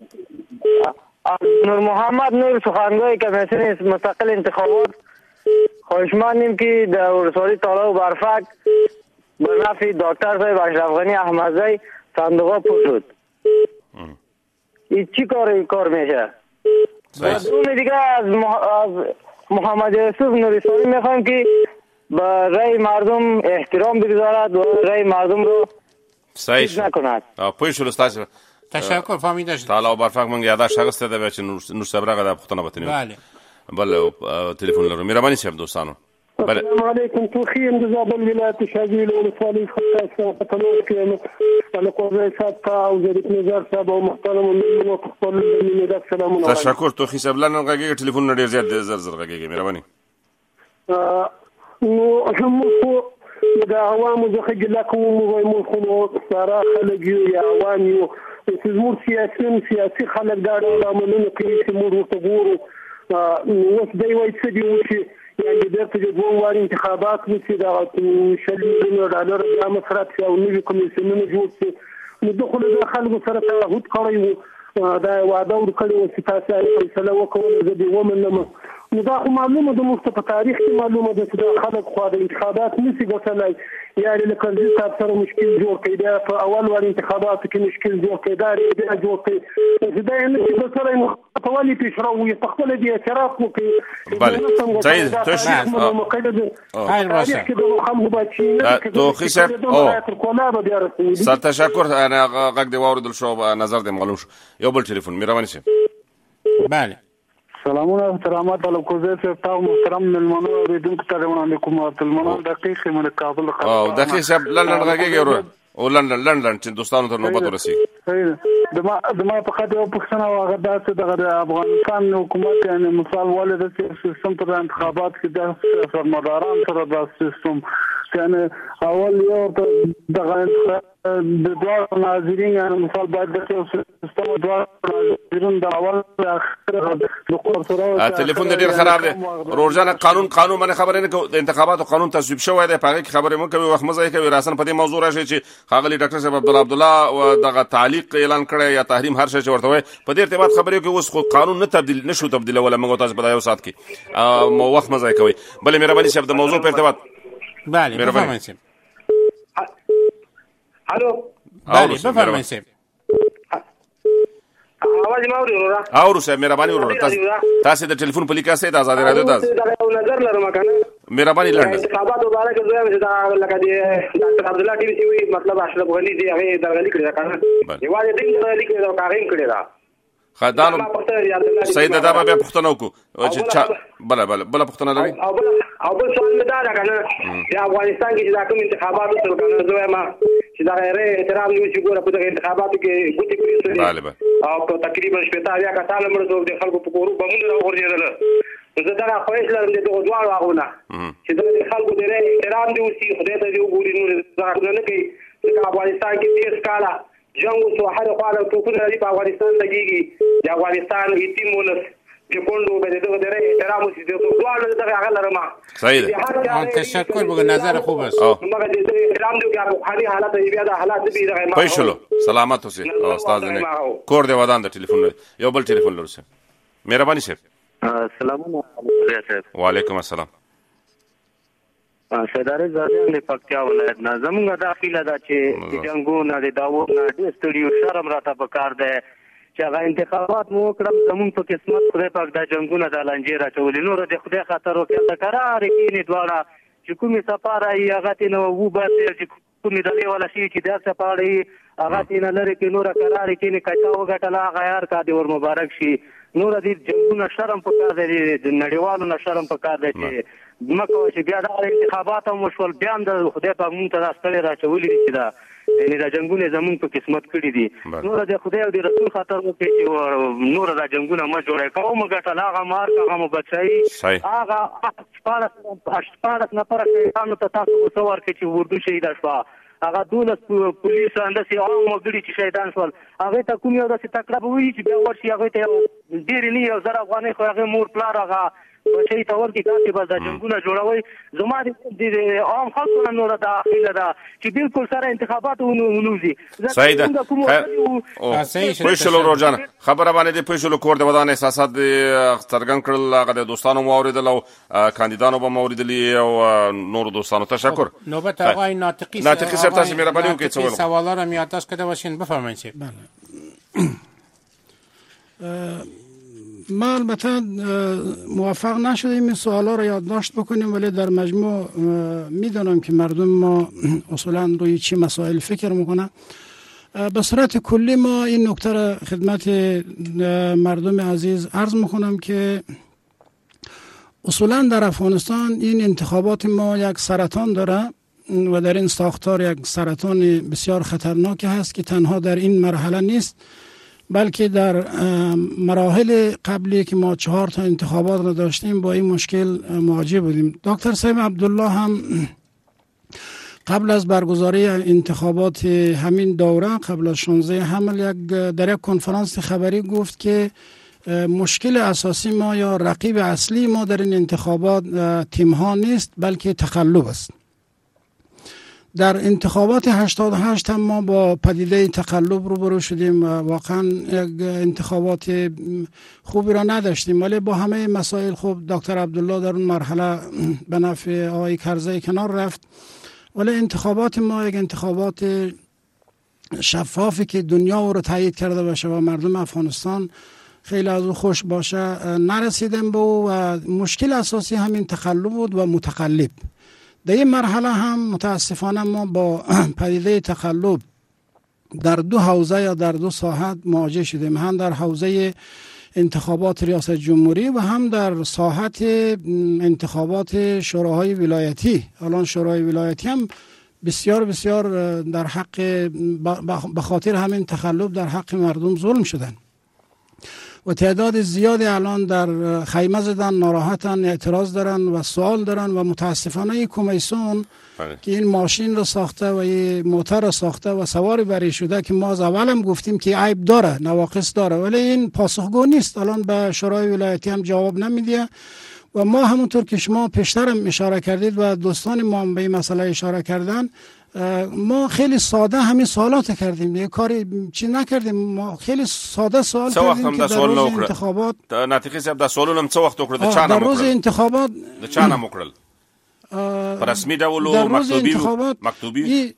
نور محمد نور سخنگوی کمیسیون مستقل انتخابات خواهشمندیم که در ولسوالی طلاب ورفک به نفع دکتر صاحب اشرف غنی احمدزی صندوق پر شد. این چی کار کار میشه؟ و دوم دیگه از, مح... از محمد یوسف نوریستانی میخوایم که به رای مردم احترام بگذارد و رای مردم رو صحیح نکند. پوه شو استاد تشکر فهمیده شد. تعالی برفق من یاداش هغه ستده به چې نور صبرغه د پښتنه وطن. بله. بل تلیفون لرو مهرباني صاحب دوستانو. بله. السلام علیکم توخی انتظاب الولایت شاذیل ولسوالی خاصه پتنوس کې انا قوزه صاحب او زید نظر صاحب او محترم ملمنو خپل مینه سلام علیکم. تشکر توخی صاحب لنه غږی ټلیفون ډیر زیات زر زر غږی مهرباني. نو هم خو د عوامو څخه ګلا کوم مو خو سره خلک یا عوام یو چې زموږ سیاسي سیاسي خلک دا عملونه کوي چې موږ ورته ګورو. اوس دی وایي څه دی چې یعنې بیرته د دوه واري انتخابات وشي دغه شل میلیونه ډالر بیا مصرف شي او نوي کمیسیونونه جوړ شي. نو ده خو له خلکو سره تعهد کړی وو دا وعده ورکړې وه چې تاسو یې فیصله وکوله زه دې ومنم. نو دا خو معلومه ده موږ ته په تاریخ کې معلومه ده چې دا خلک خوا د انتخابات نشي ګټلی. یعنې له کرزي صاحب سره مشکل جوړ کړي بیا په اول وار انتخاباتو کې مشکل جوړ کړي دا بیا جوړ کړي چې دا یې نشي ګټلی نو ته ولې پیشرو وي په خپله دې اعتراف وکړي. بله صحیح توخی صاحب سر تشکر غږ دې واوریدل شو نظر دې معلوم شو. یو بل ټلیفون مهرباني صاحب. بله سلامونه احترامات علی کوزه صاحب تاسو محترم ملمنو اوریدونکو ته وړاندې کوم تلمنو دقیق من کابل خبر او دقیق صاحب لندن غږیږي ورو او لندن لندن چې دوستانو ته نوبت ورسیږي. د ما د ما په خاطر یو پښتنه واغه داسې د افغانستان حکومت یعنی مثال والد سیستم پر انتخابات کې د فرمانبران سره د سیستم یعنی اول یو د د دوه ناظرین یعنی مثال باید د سیستم دوه ناظرین د اول اخر د قوم سره ټلیفون ډیر خراب دی. روزانه قانون قانون باندې خبرې نه کوي. د انتخاباتو قانون تصویب شوی دی په هغه کې خبرې مو کوي وخت مزه کوي راسن په دې موضوع راشي چې خاغلی ډاکټر صاحب عبد الله عبد الله او دغه تعلیق اعلان کړی یا تحریم هر شي چې ورته وي په دې ارتباط خبرې کوي. اوس خو قانون نه تبدیل نشو تبدیل ولا موږ تاسو په یو سات کې مو وخت مزه کوي. بلې مهرباني صاحب د موضوع په ارتباط بله بفرمایید صاحب. الو بله بفرمایید صاحب. आवाज ما اوري اورو صاحب مهرباني ورو تاسو د ټلیفون په لیکه سي د آزاد رادیو تاسو نظر لرم کنه مهرباني لړ انتخابات وباره کې زه دا لکه دی ډاکټر عبد الله ټي وي وي مطلب اشرف غني دی هغه درغلي کړی کنه یوازې دې درغلي کړی دا کاغین کړی دا خدانو سید دا به پښتنو کو چې بل بل بل پښتنه لري او بل او بل څه نه دا کنه د افغانستان کې چې دا کوم انتخابات وشول کنه زه ما چې دا غیر احترام نیو چې ګوره په دغه انتخاباتو کې ګوتې پرې سړي او په تقریبا شپږ یا کتاله مړ د خلکو په کورو بمونه راغورځېدل. زه دا خواهش لرم چې دغه دواړو هغونه چې د خلکو د احترام دی وسی خدای ته دی وګوري نور ځکه نه کوي چې افغانستان کې تیس کاله جنگ وسو هر خواله ټوپونه لري په افغانستان لګيږي د افغانستان یتیم ولس چې کوندو به دغه د احترام وسی د دواړو دغه هغه لرم. صحیح ده تشکر بگو نظر خوب است. مګر د احترام دی چې حالي حالت بیا د حالات دی دغه ما پېښلو سلامت اوسئ استاد نه کور دی ودان د ټلیفون یو بل ټلیفون لرسه مهرباني صاحب. السلام علیکم. وعلیکم السلام. سیدار زاده له پکتیا ولایت نه زموږ د اخیله دا چې جنگونه د داوود نه د استډیو شرم راته پکار ده چې هغه انتخابات مو کړم زموږ په قسمت خدای پاک دا جنگونه د لنجې راچولې نور د خدای خاطر وکړه د قرار کې دواړه چې کومي سفاره یې هغه تنه وو به چې کومي دلې ولا شي چې دا سفاره هغه تنه لري کې نور قرار کې نه کچا وګټلا غیر کا دی ور مبارک شي. نور دې جنگونه شرم پکار دی د نړیوالو نه شرم پکار دی چې مکه چې بیا د انتخاباتو مشول بیا د خدای په مونږ ته راستلې راچولې دي چې دا یعنی دا جنگونه زمونږ په قسمت کړی دي. نور د خدای او د رسول خاطر وکړي چې نور دا جنگونه ما جوړه کوم ګټه لاغه مار هغه مو بچي هغه پارس پارس نه پرکه انو ته تاسو وسور کې چې وردو شهید شوا هغه دولس پولیس اندسې عام وګړي چې شهیدان شول هغه ته کوم یو داسې تکړه به وي چې بیا ورشي هغه ته ډېرې نه یو زر افغانۍ خو هغه مور پلار هغه بچی ته ورکړي تاسې به دا جنګونه جوړوئ زما د عام خلکو نه نوره دا هیله ده چې بالکل سره انتخابات ونوځي صحیح ده پوه شولو روجان خبره باندې دې پوه شولو کور د ودان احساسات دې څرګند کړل هغه د دوستانو مو اورېدل او کاندیدانو به مو اورېدلي او نورو دوستانو تشکر نوبت آقای ناطقی ناطقی صاحب تاسو مهرباني وکړئ څه سوالا را یادداشت کرده باشین بفرمایید. ما البته موفق نشدیم این سوالا رو یادداشت بکنیم ولی در مجموع میدونم که مردم ما اصولا روی چی مسائل فکر میکنن. به صورت کلی ما این نکته را خدمت مردم عزیز عرض میکنم که اصولا در افغانستان این انتخابات ما یک سرطان داره و در این ساختار یک سرطان بسیار خطرناک هست که تنها در این مرحله نیست بلکه در مراحل قبلی که ما چهار تا انتخابات را داشتیم با این مشکل مواجه بودیم. دکتر سیم عبدالله هم قبل از برگزاری انتخابات همین دوره قبل از شانزده حمل یک در یک کنفرانس خبری گفت که مشکل اساسی ما یا رقیب اصلی ما در این انتخابات تیم ها نیست بلکه تقلب است. در انتخابات هشتاد و هشت هم ما با پدیده تقلب روبرو شدیم و واقعا یک انتخابات خوبی را نداشتیم ولی با همه مسائل خوب دکتر عبدالله در اون مرحله به نفع آقای کرزی کنار رفت ولی انتخابات ما یک انتخابات شفافی که دنیا او را تایید کرده باشه و مردم افغانستان خیلی از او خوش باشه نرسیدیم به او و مشکل اساسی همین تقلب بود و متقلب. در این مرحله هم متاسفانه ما با پدیده تقلب در دو حوزه یا در دو ساحت مواجه شدیم، هم در حوزه انتخابات ریاست جمهوری و هم در ساحت انتخابات شوراهای ولایتی. الان شورای ولایتی هم بسیار بسیار در حق به خاطر همین تقلب در حق مردم ظلم شدن و تعداد زیادی الان در خیمه زدن، ناراحتن، اعتراض دارن و سوال دارن و متاسفانه این کمیسیون که این ماشین رو ساخته و این موتور رو ساخته و سواری بری شده که ما از اول هم گفتیم که عیب داره، نواقص داره ولی این پاسخگو نیست. الان به شورای ولایتی هم جواب نمیده و ما همونطور که شما پیشتر هم اشاره کردید و دوستان ما هم به این مسئله اشاره کردن ما خیلی ساده همین سوالات کردیم، یه کاری چی نکردیم، ما خیلی ساده سوال کردیم که در روز انتخابات ناطقی صاحب دا سوالونه څه وخت وکړه د چا نه در روز انتخابات د چا نه وکړل په رسمي ډول او مکتوبي مکتوبي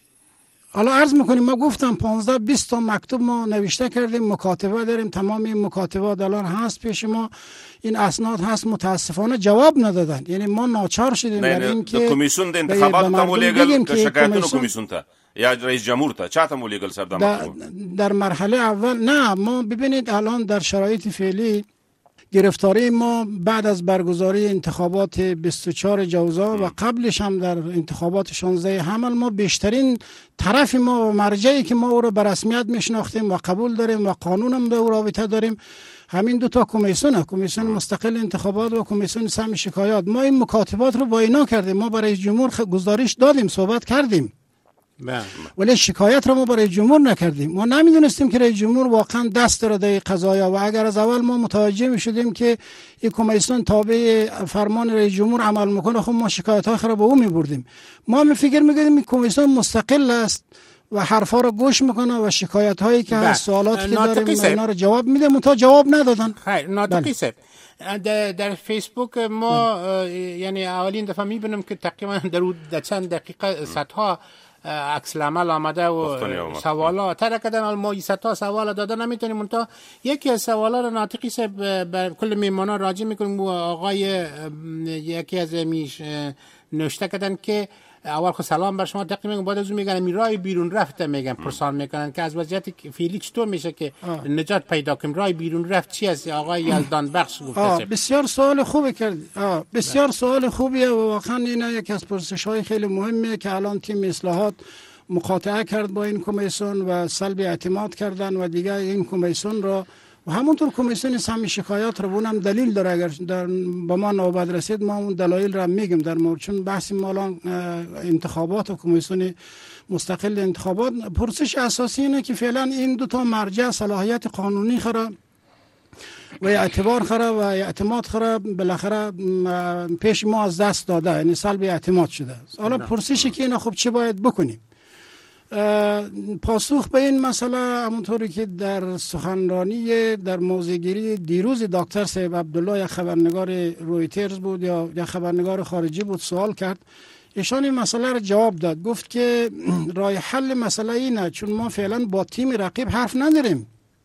حالا عرض میکنیم ما گفتم پانزده بیست تا مکتوب ما نوشته کردیم، مکاتبه داریم، تمام این مکاتبات الان هست پیش ما، این اسناد هست، متاسفانه جواب ندادن. یعنی ما ناچار شدیم در این که کمیسیون د انتخابات ته مولېګل که شکایتونه کمیسیون ته یا رئیس جمهور ته چاته مولېګل صاحب در, در مرحله اول نه. ما ببینید الان در شرایط فعلی گرفتاری ما بعد از برگزاری انتخابات بیست و چهار جوزا و قبلش هم در انتخابات شانزده حمل ما بیشترین طرف ما و مرجعی که ما او را به رسمیت میشناختیم و قبول داریم و قانون هم به او رابطه داریم همین دو تا کمیسیون، کمیسیون مستقل انتخابات و کمیسیون سهم شکایات. ما این مکاتبات رو با اینا کردیم، ما برای جمهور گزارش دادیم، صحبت کردیم ولی شکایت را ما برای جمهور نکردیم. ما نمیدونستیم که رئیس جمهور واقعا دست داره در قضایا و اگر از اول ما متوجه میشدیم که این کمیسیون تابع فرمان رئیس جمهور عمل میکنه خب ما شکایت های خراب به او میبردیم. ما می فکر میکردیم این کمیسیون مستقل است و حرفا رو گوش میکنه و شکایت هایی که هست سوالاتی که داریم اینا رو جواب میده منتها جواب ندادن. خیر ناطقی صاحب در, در فیسبوک ما یعنی اولین دفعه میبینم که تقریبا در چند دقیقه صدها عکس العمل آمده و سوالا تر کردن. ما صدها سوال داده نمیتونیم منتها یکی از سوالا رو ناطقی صاحب به کل میمانا راجع میکنیم و آقای یکی از میش نوشته کردن که اول خود سلام بر شما تقدیم میکنم، بعد از اون میگن رای بیرون رفته میگن پرسان میکنن که از وضعیت فعلی چطور میشه که آه. نجات پیدا کنیم. رای بیرون رفت چی است؟ آقای یلدان بخش گفته. بسیار سوال خوبی کردی. بسیار ده. سوال خوبیه و واقعا این یکی از پرسش‌های خیلی مهمه که الان تیم اصلاحات مقاطعه کرد با این کمیسیون و سلب اعتماد کردن و دیگه این کمیسیون را و همونطور کمیسیون سهم شکایات رو اونم دلیل داره، اگر در با ما نوبت رسید ما اون دلایل رو میگیم در مورد، چون بحث مالان انتخابات و کمیسیون مستقل انتخابات. پرسش اساسی اینه که فعلا این دو تا مرجع صلاحیت قانونی خره و اعتبار خره و اعتماد خره بالاخره پیش ما از دست داده، یعنی سلب اعتماد شده. حالا پرسشی که اینا خب چه باید بکنیم؟ پاسخ به این مسئله همونطوری که در سخنرانی در موضع‌گیری دیروز دکتر صاحب عبدالله، یک خبرنگار رویترز بود یا یک خبرنگار خارجی بود، سوال کرد، ایشان این مسئله را جواب داد. گفت که راه حل مسئله اینه، چون ما فعلا با تیم رقیب حرف نداریم،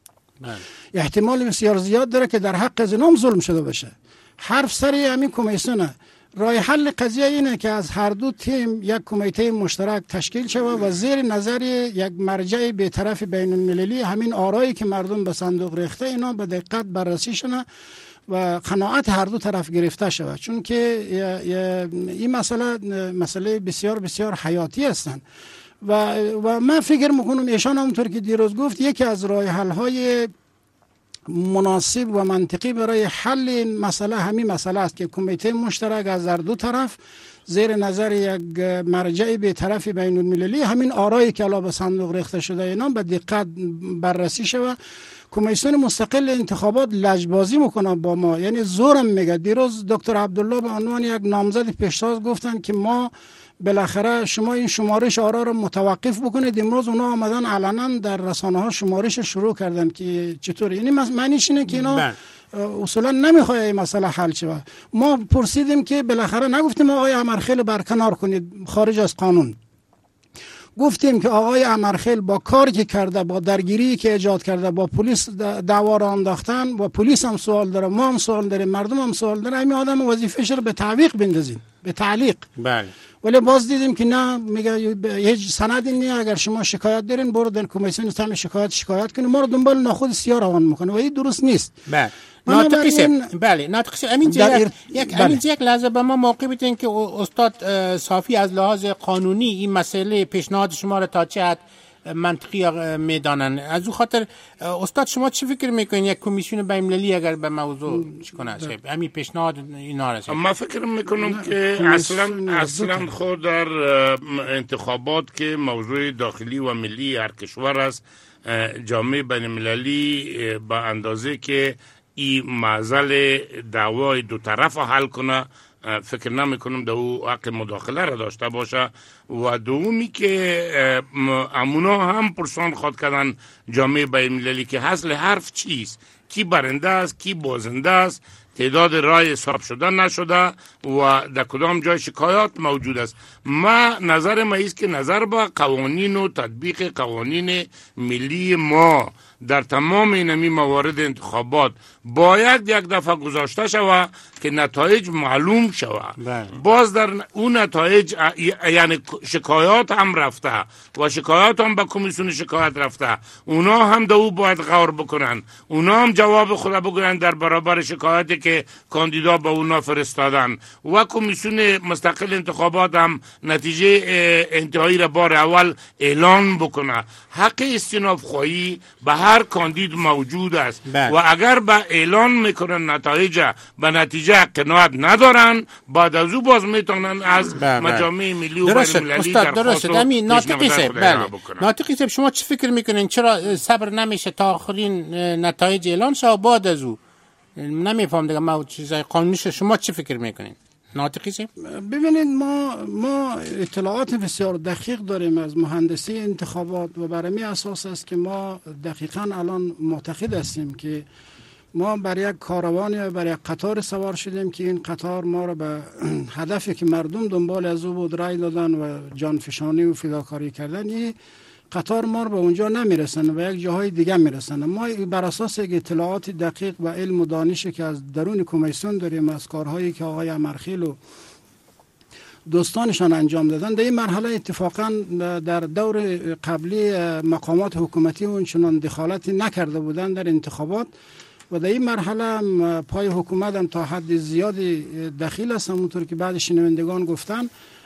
احتمال بسیار زیاد داره که در حق از اینام ظلم شده باشه. حرف سری همین کمیسیونه. راه حل قضیه اینه که از هر دو تیم یک کمیته مشترک تشکیل شود و زیر نظر یک مرجع بی‌طرف بین المللی همین آرایی که مردم به صندوق ریخته اینا به دقت بررسی شونه و قناعت هر دو طرف گرفته شود، چون که این مسئله مسئله بسیار بسیار حیاتی هستند و و من فکر میکنم ایشان همونطور که دیروز گفت یکی از راه حل های مناسب و منطقی برای حل این مسئله همین مسئله است که کمیته مشترک از هر دو طرف زیر نظر یک مرجع بی‌طرف بین المللی همین آرایی که الان به صندوق ریخته شده اینا به دقت بررسی شود. کمیسیون مستقل انتخابات لجبازی میکنه با ما، یعنی زورم میگه. دیروز دکتر عبدالله به عنوان یک نامزد پیشتاز گفتن که ما بالاخره شما این شمارش آرا رو متوقف بکنید. امروز اونا آمدن علنا در رسانه ها شمارش شروع کردن که چطور، یعنی معنیش اینه که اینا اصولا نمیخواد این مسئله حل شه. ما پرسیدیم که بالاخره نگفتیم آقای امرخیل برکنار کنید خارج از قانون، گفتیم که آقای امرخیل با کاری که کرده، با درگیری که ایجاد کرده، با پلیس دعوا را انداختن و پلیس هم سوال داره، ما هم سوال داریم، مردم هم سوال داره، همین آدم وظیفه‌ش رو به تعویق بندازیم، به تعلیق. بله. ولی باز دیدیم که نه، میگه هیچ سندی نیست، اگر شما شکایت دارین برو در کمیسیون سهم شکایت شکایت کنید، ما رو دنبال ناخود سیاه روان میکنه و این درست نیست. بله. ناطقی سب بله ناطقی سب امین جا یک امین یک لحظه به ما موقع بدین که استاد صافی از لحاظ قانونی این مسئله پیشنهاد شما را تا چه حد منطقی میدانن. از او خاطر استاد شما چی فکر میکنین یک کمیسیون بین‌المللی اگر به موضوع چیکنه همین پیشنهاد اینا رسید؟ من فکر میکنم که اصلا اصلا خود در انتخابات که موضوع داخلی و ملی هر کشور است، جامعه بین‌المللی به اندازه که این معضل دعوای دو طرف حل کنه فکر نمی کنم در او حق مداخله را داشته باشه. و دومی که امونا هم پرسان خود کردن جامعه بین‌المللی که حاصل حرف چیست، کی برنده است، کی بازنده است، تعداد رای حساب شده نشده و در کدام جای شکایات موجود است. ما نظر ما است که نظر با قوانین و تطبیق قوانین ملی ما در تمام اینمی موارد انتخابات باید یک دفعه گذاشته شود که نتایج معلوم شود. باز در اون نتایج یعنی شکایات هم رفته و شکایات هم به کمیسیون شکایت رفته، اونا هم در او باید غور بکنن، اونا هم جواب خود بگیرن در برابر شکایاتی که کاندیدا به اونا فرستادن و کمیسیون مستقل انتخابات هم نتیجه انتهایی را بار اول اعلان بکنه. حق استیناف خواهی به هر کاندید موجود است بله. و اگر به اعلان میکنن نتایج به نتیجه قناعت ندارن، بعد از او باز میتونن از بله. مجامع ملی و بین‌المللی درخواست و ناطقی صاحب بله. ناطقی صاحب شما چی فکر میکنین چرا صبر نمیشه تا آخرین نتایج اعلان شه بعد از او؟ نمیفهم دیگه ما چیزای قانونیش شما چی فکر میکنین؟ ناطقی صاحب ببینید ما ما اطلاعات بسیار دقیق داریم از مهندسی انتخابات و بر همین اساس است که ما دقیقاً الان معتقد هستیم که ما برای یک کاروان یا برای یک قطار سوار شدیم که این قطار ما را به هدفی که مردم دنبال از او بود رای دادن و جانفشانی و فداکاری کردن، این قطار ما رو به اونجا نمیرسن و یک جاهای دیگه میرسن. ما بر اساس اطلاعات دقیق و علم و دانشی که از درون کمیسیون داریم، از کارهایی که آقای امرخیل و دوستانشان انجام دادن، در این مرحله اتفاقا در دور قبلی مقامات حکومتی اونچنان دخالتی نکرده بودن در انتخابات و در این مرحله پای حکومت هم تا حد زیادی دخیل است. همونطور که بعد شنوندگان گفتن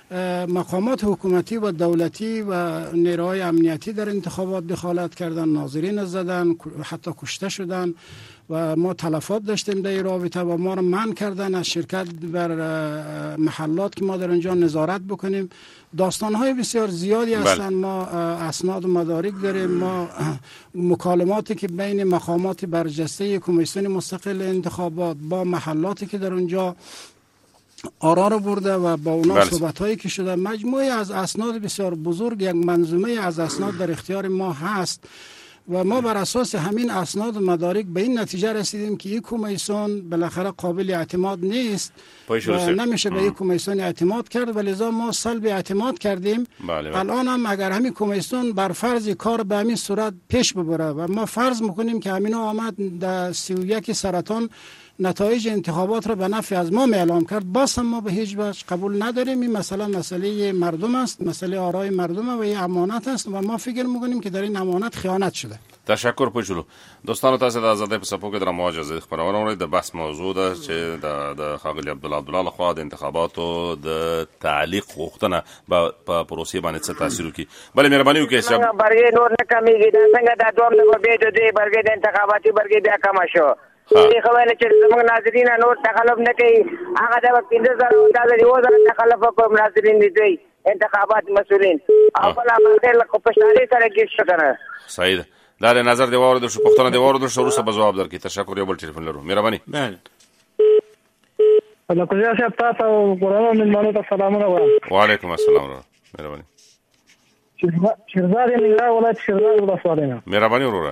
مقامات حکومتی و دولتی و نیروهای امنیتی در انتخابات دخالت کردن، ناظرین زدن، حتی کشته شدن و ما تلفات داشتیم در این رابطه و ما را منع کردن از شرکت بر محلات که ما در اونجا نظارت بکنیم. داستان‌های بسیار زیادی هستند. ما اسناد و مدارک داریم. ما مکالماتی که بین مقامات برجسته کمیسیون مستقل انتخابات با محلاتی که در اونجا آرا رو برده و با اونا صحبت‌هایی که شده، مجموعه از اسناد بسیار بزرگ، یک منظومه از اسناد در اختیار ما هست و ما بر اساس همین اسناد و مدارک به این نتیجه رسیدیم که این کمیسیون بالاخره قابل اعتماد نیست و نمیشه به این کمیسیون اعتماد کرد و لذا ما سلب اعتماد کردیم. بله بله. الان هم اگر همین کمیسیون بر فرض کار به همین صورت پیش ببره و ما فرض میکنیم که همین آمد در سی و یک سرطان نتایج انتخابات را به نفع از ما اعلام کرد، باز هم ما به هیچ وجه قبول نداریم. این مسئله مسئله مردم است، مسئله آرای مردم و این امانت است و ما فکر میکنیم که در این امانت خیانت شده. تشکر پوجلو. دوستانو تاسو د آزادۍ په څپو کې د مواجهه خبرونه د بحث موضوع ده چې د خاغلی عبدالله عبدالله لخوا د انتخاباتو د تعلیق غوښتنه په پروسې باندې څه تاثیر وکړي. بلې مهرباني وکړئ چې برګې نور نه کمیږي، دا څنګه د دوم د به د دې برګې د انتخاباتي برګې بیا کم شو. دې خبره چې زموږ ناظرین نور تخلف نه کوي، هغه د پنځه زره او د یو زره تخلف کوم ناظرین دي انتخابات مسؤلین او بل هغه له پښتاري سره کې شکنه. صحیح ده. دا له نظر دی واردو شو پښتنه دی واردو شو وروسته به جواب درکړي. تشکر. یو بل ټلیفون لرو. مهرباني. بله. الله کوزیا صاحب تاسو ګورانو ملمنو ته سلامونه وایم. وعلیکم السلام. مهرباني. شیرزاد نه ولایت شیرزاد ولسوالۍ نه. مهرباني وروره.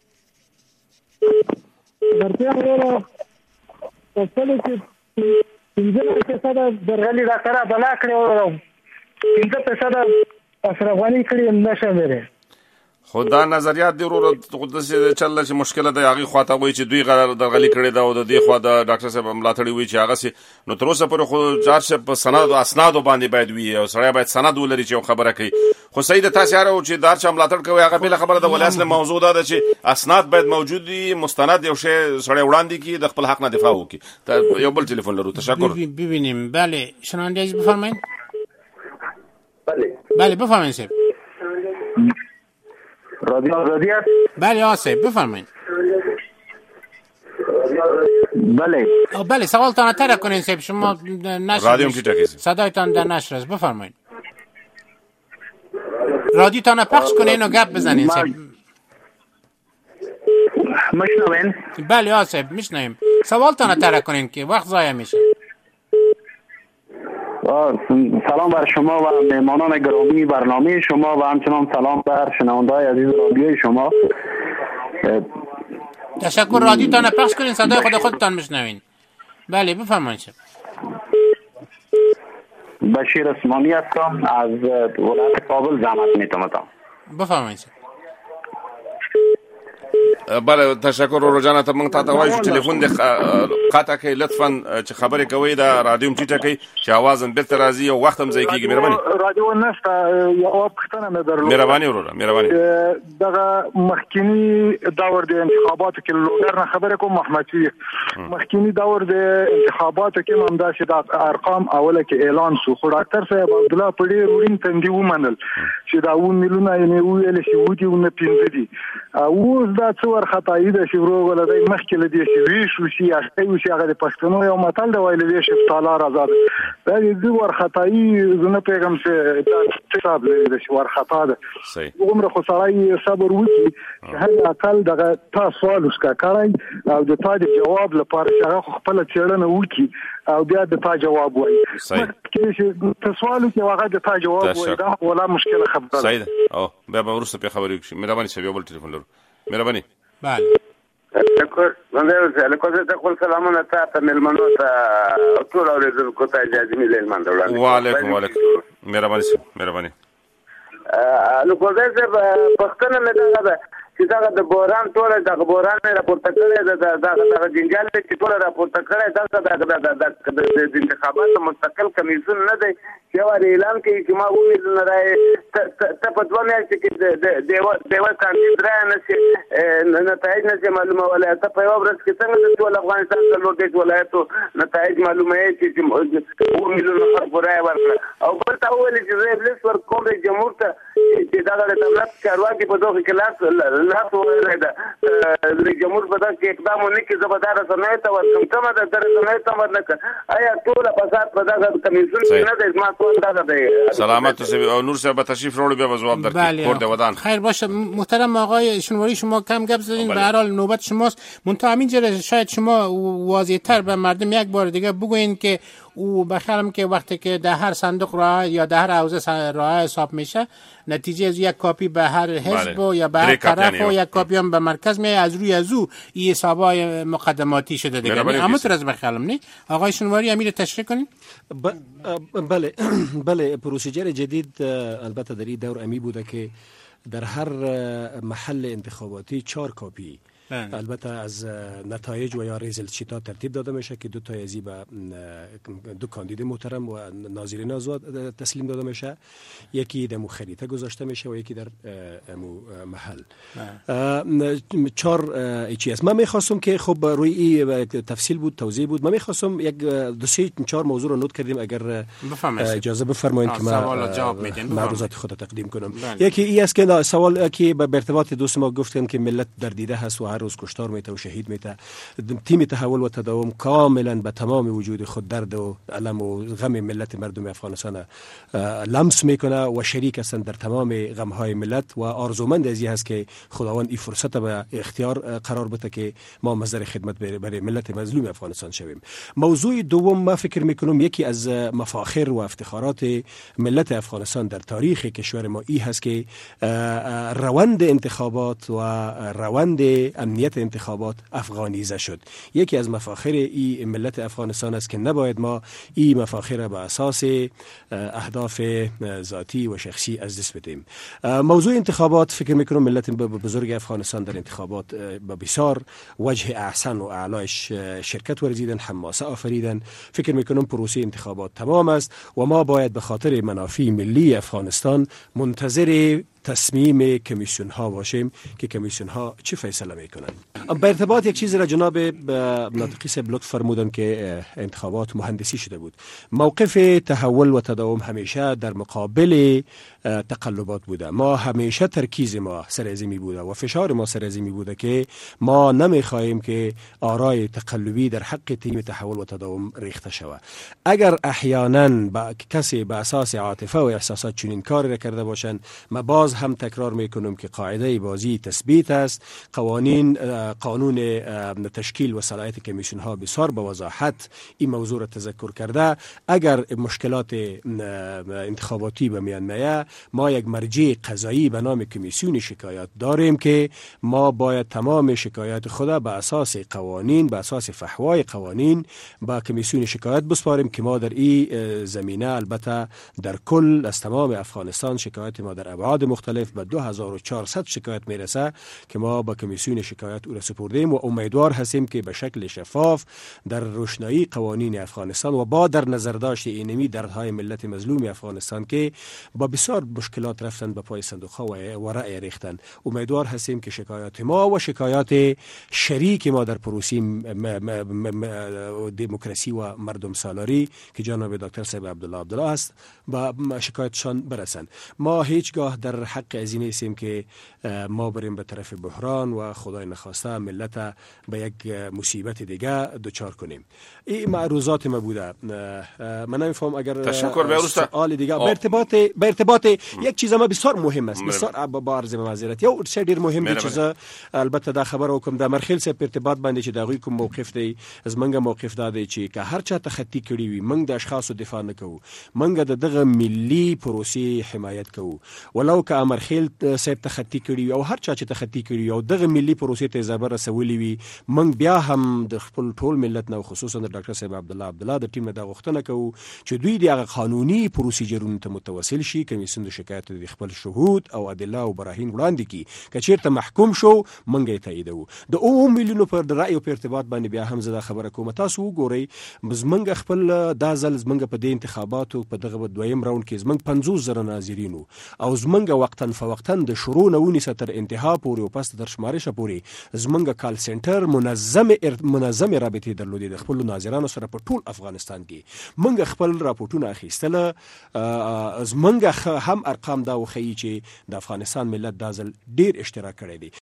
درته وروره په څه کې پنځه فیصد درغلي ډاکټر بلا کړی او پنځه فیصد اشرفاني کړی نشه لري. خو دا نظریات دی وروره قدسي چل چې مشکله د هغې خوا ته وایي چې دوی درغلي کړې ده او د دې خوا د ډاکټر صاحب ملاتړي وایي چې هغسې نو تر اوسه پورې خو چارج په سندو اسنادو باندې باید وي او سړی باید سند ولري چې یو خبره کوي. خو صحیح ده تاسې هر چې دا چا ملاتړ کوي هغه بله خبره ده، ولې اصل موضوع دا ده چې اسناد باید موجود وي، مستند یو شی سړی وړاندې کړي د خپل حق نه دفاع وکړي. یو بل تلیفون لرو. تشکر. ببینیم. بله شنونده عزیز بفرمایید. بله بله بفرمایید صاحب. رادیو آزادی است؟ بله آسف بفرمایید. بله بله سوالتان ترک کنین صاحب. شما نشر رادیو میتونید صدایتان در نشر است. بفرمایید. رادیوتان پخش کنین و گپ بزنین صاحب. مشنوین؟ بله آسف میشنویم. سوالتان ترک کنین که وقت ضایع میشه. سلام بر شما و مهمانان گرامی برنامه شما و همچنان سلام بر شنونده‌های عزیز رادیوی شما. تشکر. رادیوتان پخش کنین صدای خود خودتان میشنوین. بله بفرمایید. بشیر اسمانی هستم از ولایت کابل زحمت میتونم. بفرمایید. بله تشکر روزانه ته موږ ته دا وایو چې ټلیفون دې قطع کړئ لطفا چې خبرې کوي دا رادیو ټیټه کړئ چې आवाज هم بیرته راځي او وخت هم ځای کېږي. مهرباني. رادیو نشته یو پښتنه مې درلود. مهرباني وروره. مهرباني. دغه مخکینی دور د انتخاباتو کې لوګر نه خبره کوم محمد شفیق مخکینی دور د انتخاباتو کې هم داسې د ارقام اوله کې اعلان شو خو ډاکټر صاحب عبدالله پړي روین تندي ومنل چې دا و میلیونه یې ویل چې ودی ونه پینځه دي او دا څو ورخطایي د شورو ولدی مخکې لدی چې وی شو شي هغه شي هغه د پښتنو یو متل دی ویل وی شي تعالی آزاد دا دې ورخطایي زنه پیغام چې دا حساب لري د ورخطا ده. صحیح. عمر خو سړی صبر وکړي چې هغه اقل دغه تاسو سوال وسکا کړای او د تا د جواب لپاره چې هغه خپل چیرنه وکړي او بیا د تا جواب وایي. صحیح. چې تاسو سوال کې هغه د تا جواب وایي دا ولا مشکله خبره. صحیح ده. او بیا به ورسته په خبرې وکړي. مهرباني صاحب یو بل ټلیفون لرو. مهرباني. بله تشکر. منځه له کوزه ته خپل سلامونه ته ملمنو ته ټول اوریدونکو ته اجازه مې لیمن وړاندې. وعلیکم وعلیکم. مهرباني صاحب مهرباني. نو کوزه ته پښتنه مې دا چې دا د بوران ټول د بوران نه راپورته کړی دا د جنجال چې ټول راپورته کړی دا د انتخاباتو مستقل کمیسیون نه دی چې ور اعلان کوي چې ما وویل نه راي ته په دوه میاشتو کې د دیو دیو کاندید را نه شي نتایج نه شي معلومه ولایت په یو ورځ کې څنګه د ټول افغانستان د لوټیج ولایتو نتایج معلومه یې چې او مليون خلک راي ورکړه او بل تا ویل چې زه بلس ور کوم د جمهور ته چې دا د دولت کاروان په دوه کې لاس لاس ولري دا د جمهور په دغه کې اقدام ونه کې زبردار سمې ته ورکم کومه د تر سمې ته ورنکه آیا ټول فساد په دغه کمیسیون کې نه د ما څو دا ده سلامت او نور صاحب تشریف راوړي بیا جواب درکړي کور د ودان خیر باشه محترم آقای شنواری شما کم گپ زدین به هر حال نوبت شماست منتها همینجا شاید شما واضح‌تر به مردم یک بار دیگه بگوین که او بخیرم که وقتی که در هر صندوق راه یا در هر حوزه راه حساب میشه نتیجه از یک کاپی به هر حزب و یا به هر طرف و یک کاپی هم به مرکز می از روی از او این حسابای مقدماتی شده دیگه اما تو از بخیرم نه آقای شنواری امیر تشریح کنین بله بله پروسیجر جدید البته در این دور امی بوده که در هر محل انتخاباتی چهار کاپی البته از نتایج و یا ریزلت شیت ها ترتیب داده میشه که دو تا از به دو کاندید محترم و ناظرین آزاد تسلیم داده میشه یکی در خریطه گذاشته میشه و یکی در محل چهار چی است من میخواستم که خب روی تفصیل بود توضیح بود من میخواستم یک دو سه چهار موضوع رو نوت کردیم اگر اجازه بفرمایید که من معروضات خود تقدیم کنم یکی این است که سوال که به ارتباط دوست ما گفتم که ملت در دیده هست و هر روز کشتار میته و شهید میته تیم تحول و تداوم کاملا به تمام وجود خود درد و الم و غم ملت مردم افغانستان لمس میکنه و شریک هستند در تمام غم های ملت و آرزومند از این هست که خداوند این فرصت به اختیار قرار بده که ما مصدر خدمت برای ملت مظلوم افغانستان شویم. موضوع دوم ما فکر میکنم یکی از مفاخر و افتخارات ملت افغانستان در تاریخ کشور ما این هست که روند انتخابات و روند امنیت انتخابات افغانیزه شد. یکی از مفاخر این ملت افغانستان است که نباید ما این مفاخر به اساس اهداف ذاتی و شخصی از دست بدیم. موضوع انتخابات فکر میکنم ملت بزرگ افغانستان در انتخابات به بسیار وجه احسن و اعلایش شرکت ورزیدن، حماسه آفریدن. فکر میکنم پروسه انتخابات تمام است و ما باید به خاطر منافع ملی افغانستان منتظر تصمیم کمیسیون ها باشیم که کمیسیون ها چه فیصله میکنن. به ارتباط یک چیزی را جناب ناطقی صاحب لطف فرمودن که انتخابات مهندسی شده بود. موقف تحول و تداوم همیشه در مقابل تقلبات بوده. ما همیشه ترکیز ما سرازیمی بوده و فشار ما سرازیمی بوده که ما نمیخواهیم که آرای تقلبی در حق تیم تحول و تداوم ریخته شود. اگر احیانا با کسی به اساس عاطفه و احساسات چنین کاری را کرده باشند، ما باز هم تکرار میکنم که قاعده بازی تثبیت است. قوانین قانون تشکیل و صلاحیت کمیسیون ها بسیار با وضاحت این موضوع را تذکر کرده. اگر مشکلات انتخاباتی به میان میاد، ما یک مرجع قضایی به نام کمیسیون شکایات داریم که ما باید تمام شکایات خود به اساس قوانین، به اساس فحوای قوانین با کمیسیون شکایات بسپاریم که ما در این زمینه البته در کل از تمام افغانستان شکایات ما در ابعاد مختلف به دو هزار و چهارصد شکایت میرسه که ما با کمیسیون شکایات او را سپردیم و امیدوار هستیم که به شکل شفاف در روشنایی قوانین افغانستان و با در نظر داشت اینمی دردهای ملت مظلوم افغانستان که با بسیار مشکلات رفتن به پای صندوق ها و رأی ریختن، امیدوار هستیم که شکایات ما و شکایات شریک ما در پروسه دموکراسی و مردم سالاری که جناب دکتر صاحب عبدالله عبدالله است با شکایتشان برسند. ما هیچگاه در حق از این نیستیم که ما بریم به طرف بحران و خدای نخواسته ملت به یک مصیبت دیگه دوچار کنیم. این معروضات ما بوده. من نمیفهم اگر تشکر به سوال دیگه به ارتباط به ارتباط یک چیز ما بسیار مهم است، بسیار با عرض معذرت یا څه ډیر مهم دي چې البته دا خبر وکم د مرخیل سره په ارتباط باندې چې دغه کوم موقف دی از منګه موقف دادی چې که هر چا تخطی کړی وي منګ د اشخاصو دفاع نه کوو، منګ د دغه ملي پروسې حمایت کوو ولو که امرخیل صاحب تخطی کړي او هر چا چې تخطی کړي او دغه ملي پروسې ته زبر رسولي وي موږ بیا هم د خپل ټول ملت نه خصوصا د ډاکټر صاحب عبد الله عبد الله د ټیم نه د غوښتنه کوو چې دوی د قانوني پروسیجرونو ته متوسل شي کمیسیون د شکایت د خپل شهود او ادله او براهین وړاندې کړي که چیرته محکوم شو موږ یې تاییدو د اوه میلیونو پر د رأی او په ارتباط باندې بیا هم زه خبره کوم تاسو وګورئ زمونږ خپل دا ځل زمونږ په دې انتخاباتو په دغه دویم راوند کې زمونږ پنځوس زره ناظرینو او زمونږ وقتا فوقتا د شروع نه ونیسه تر انتها پورې او پس تر شمارشه پورې زمونږ کال سنټر منظم منظم رابطې درلودې د خپل ناظرانو سره په ټول افغانستان کې موږ خپل راپورټونه اخیستله زمونږ هم ارقام دا وښیي چې د افغانستان ملت دا ځل ډیر اشتراک کړی دی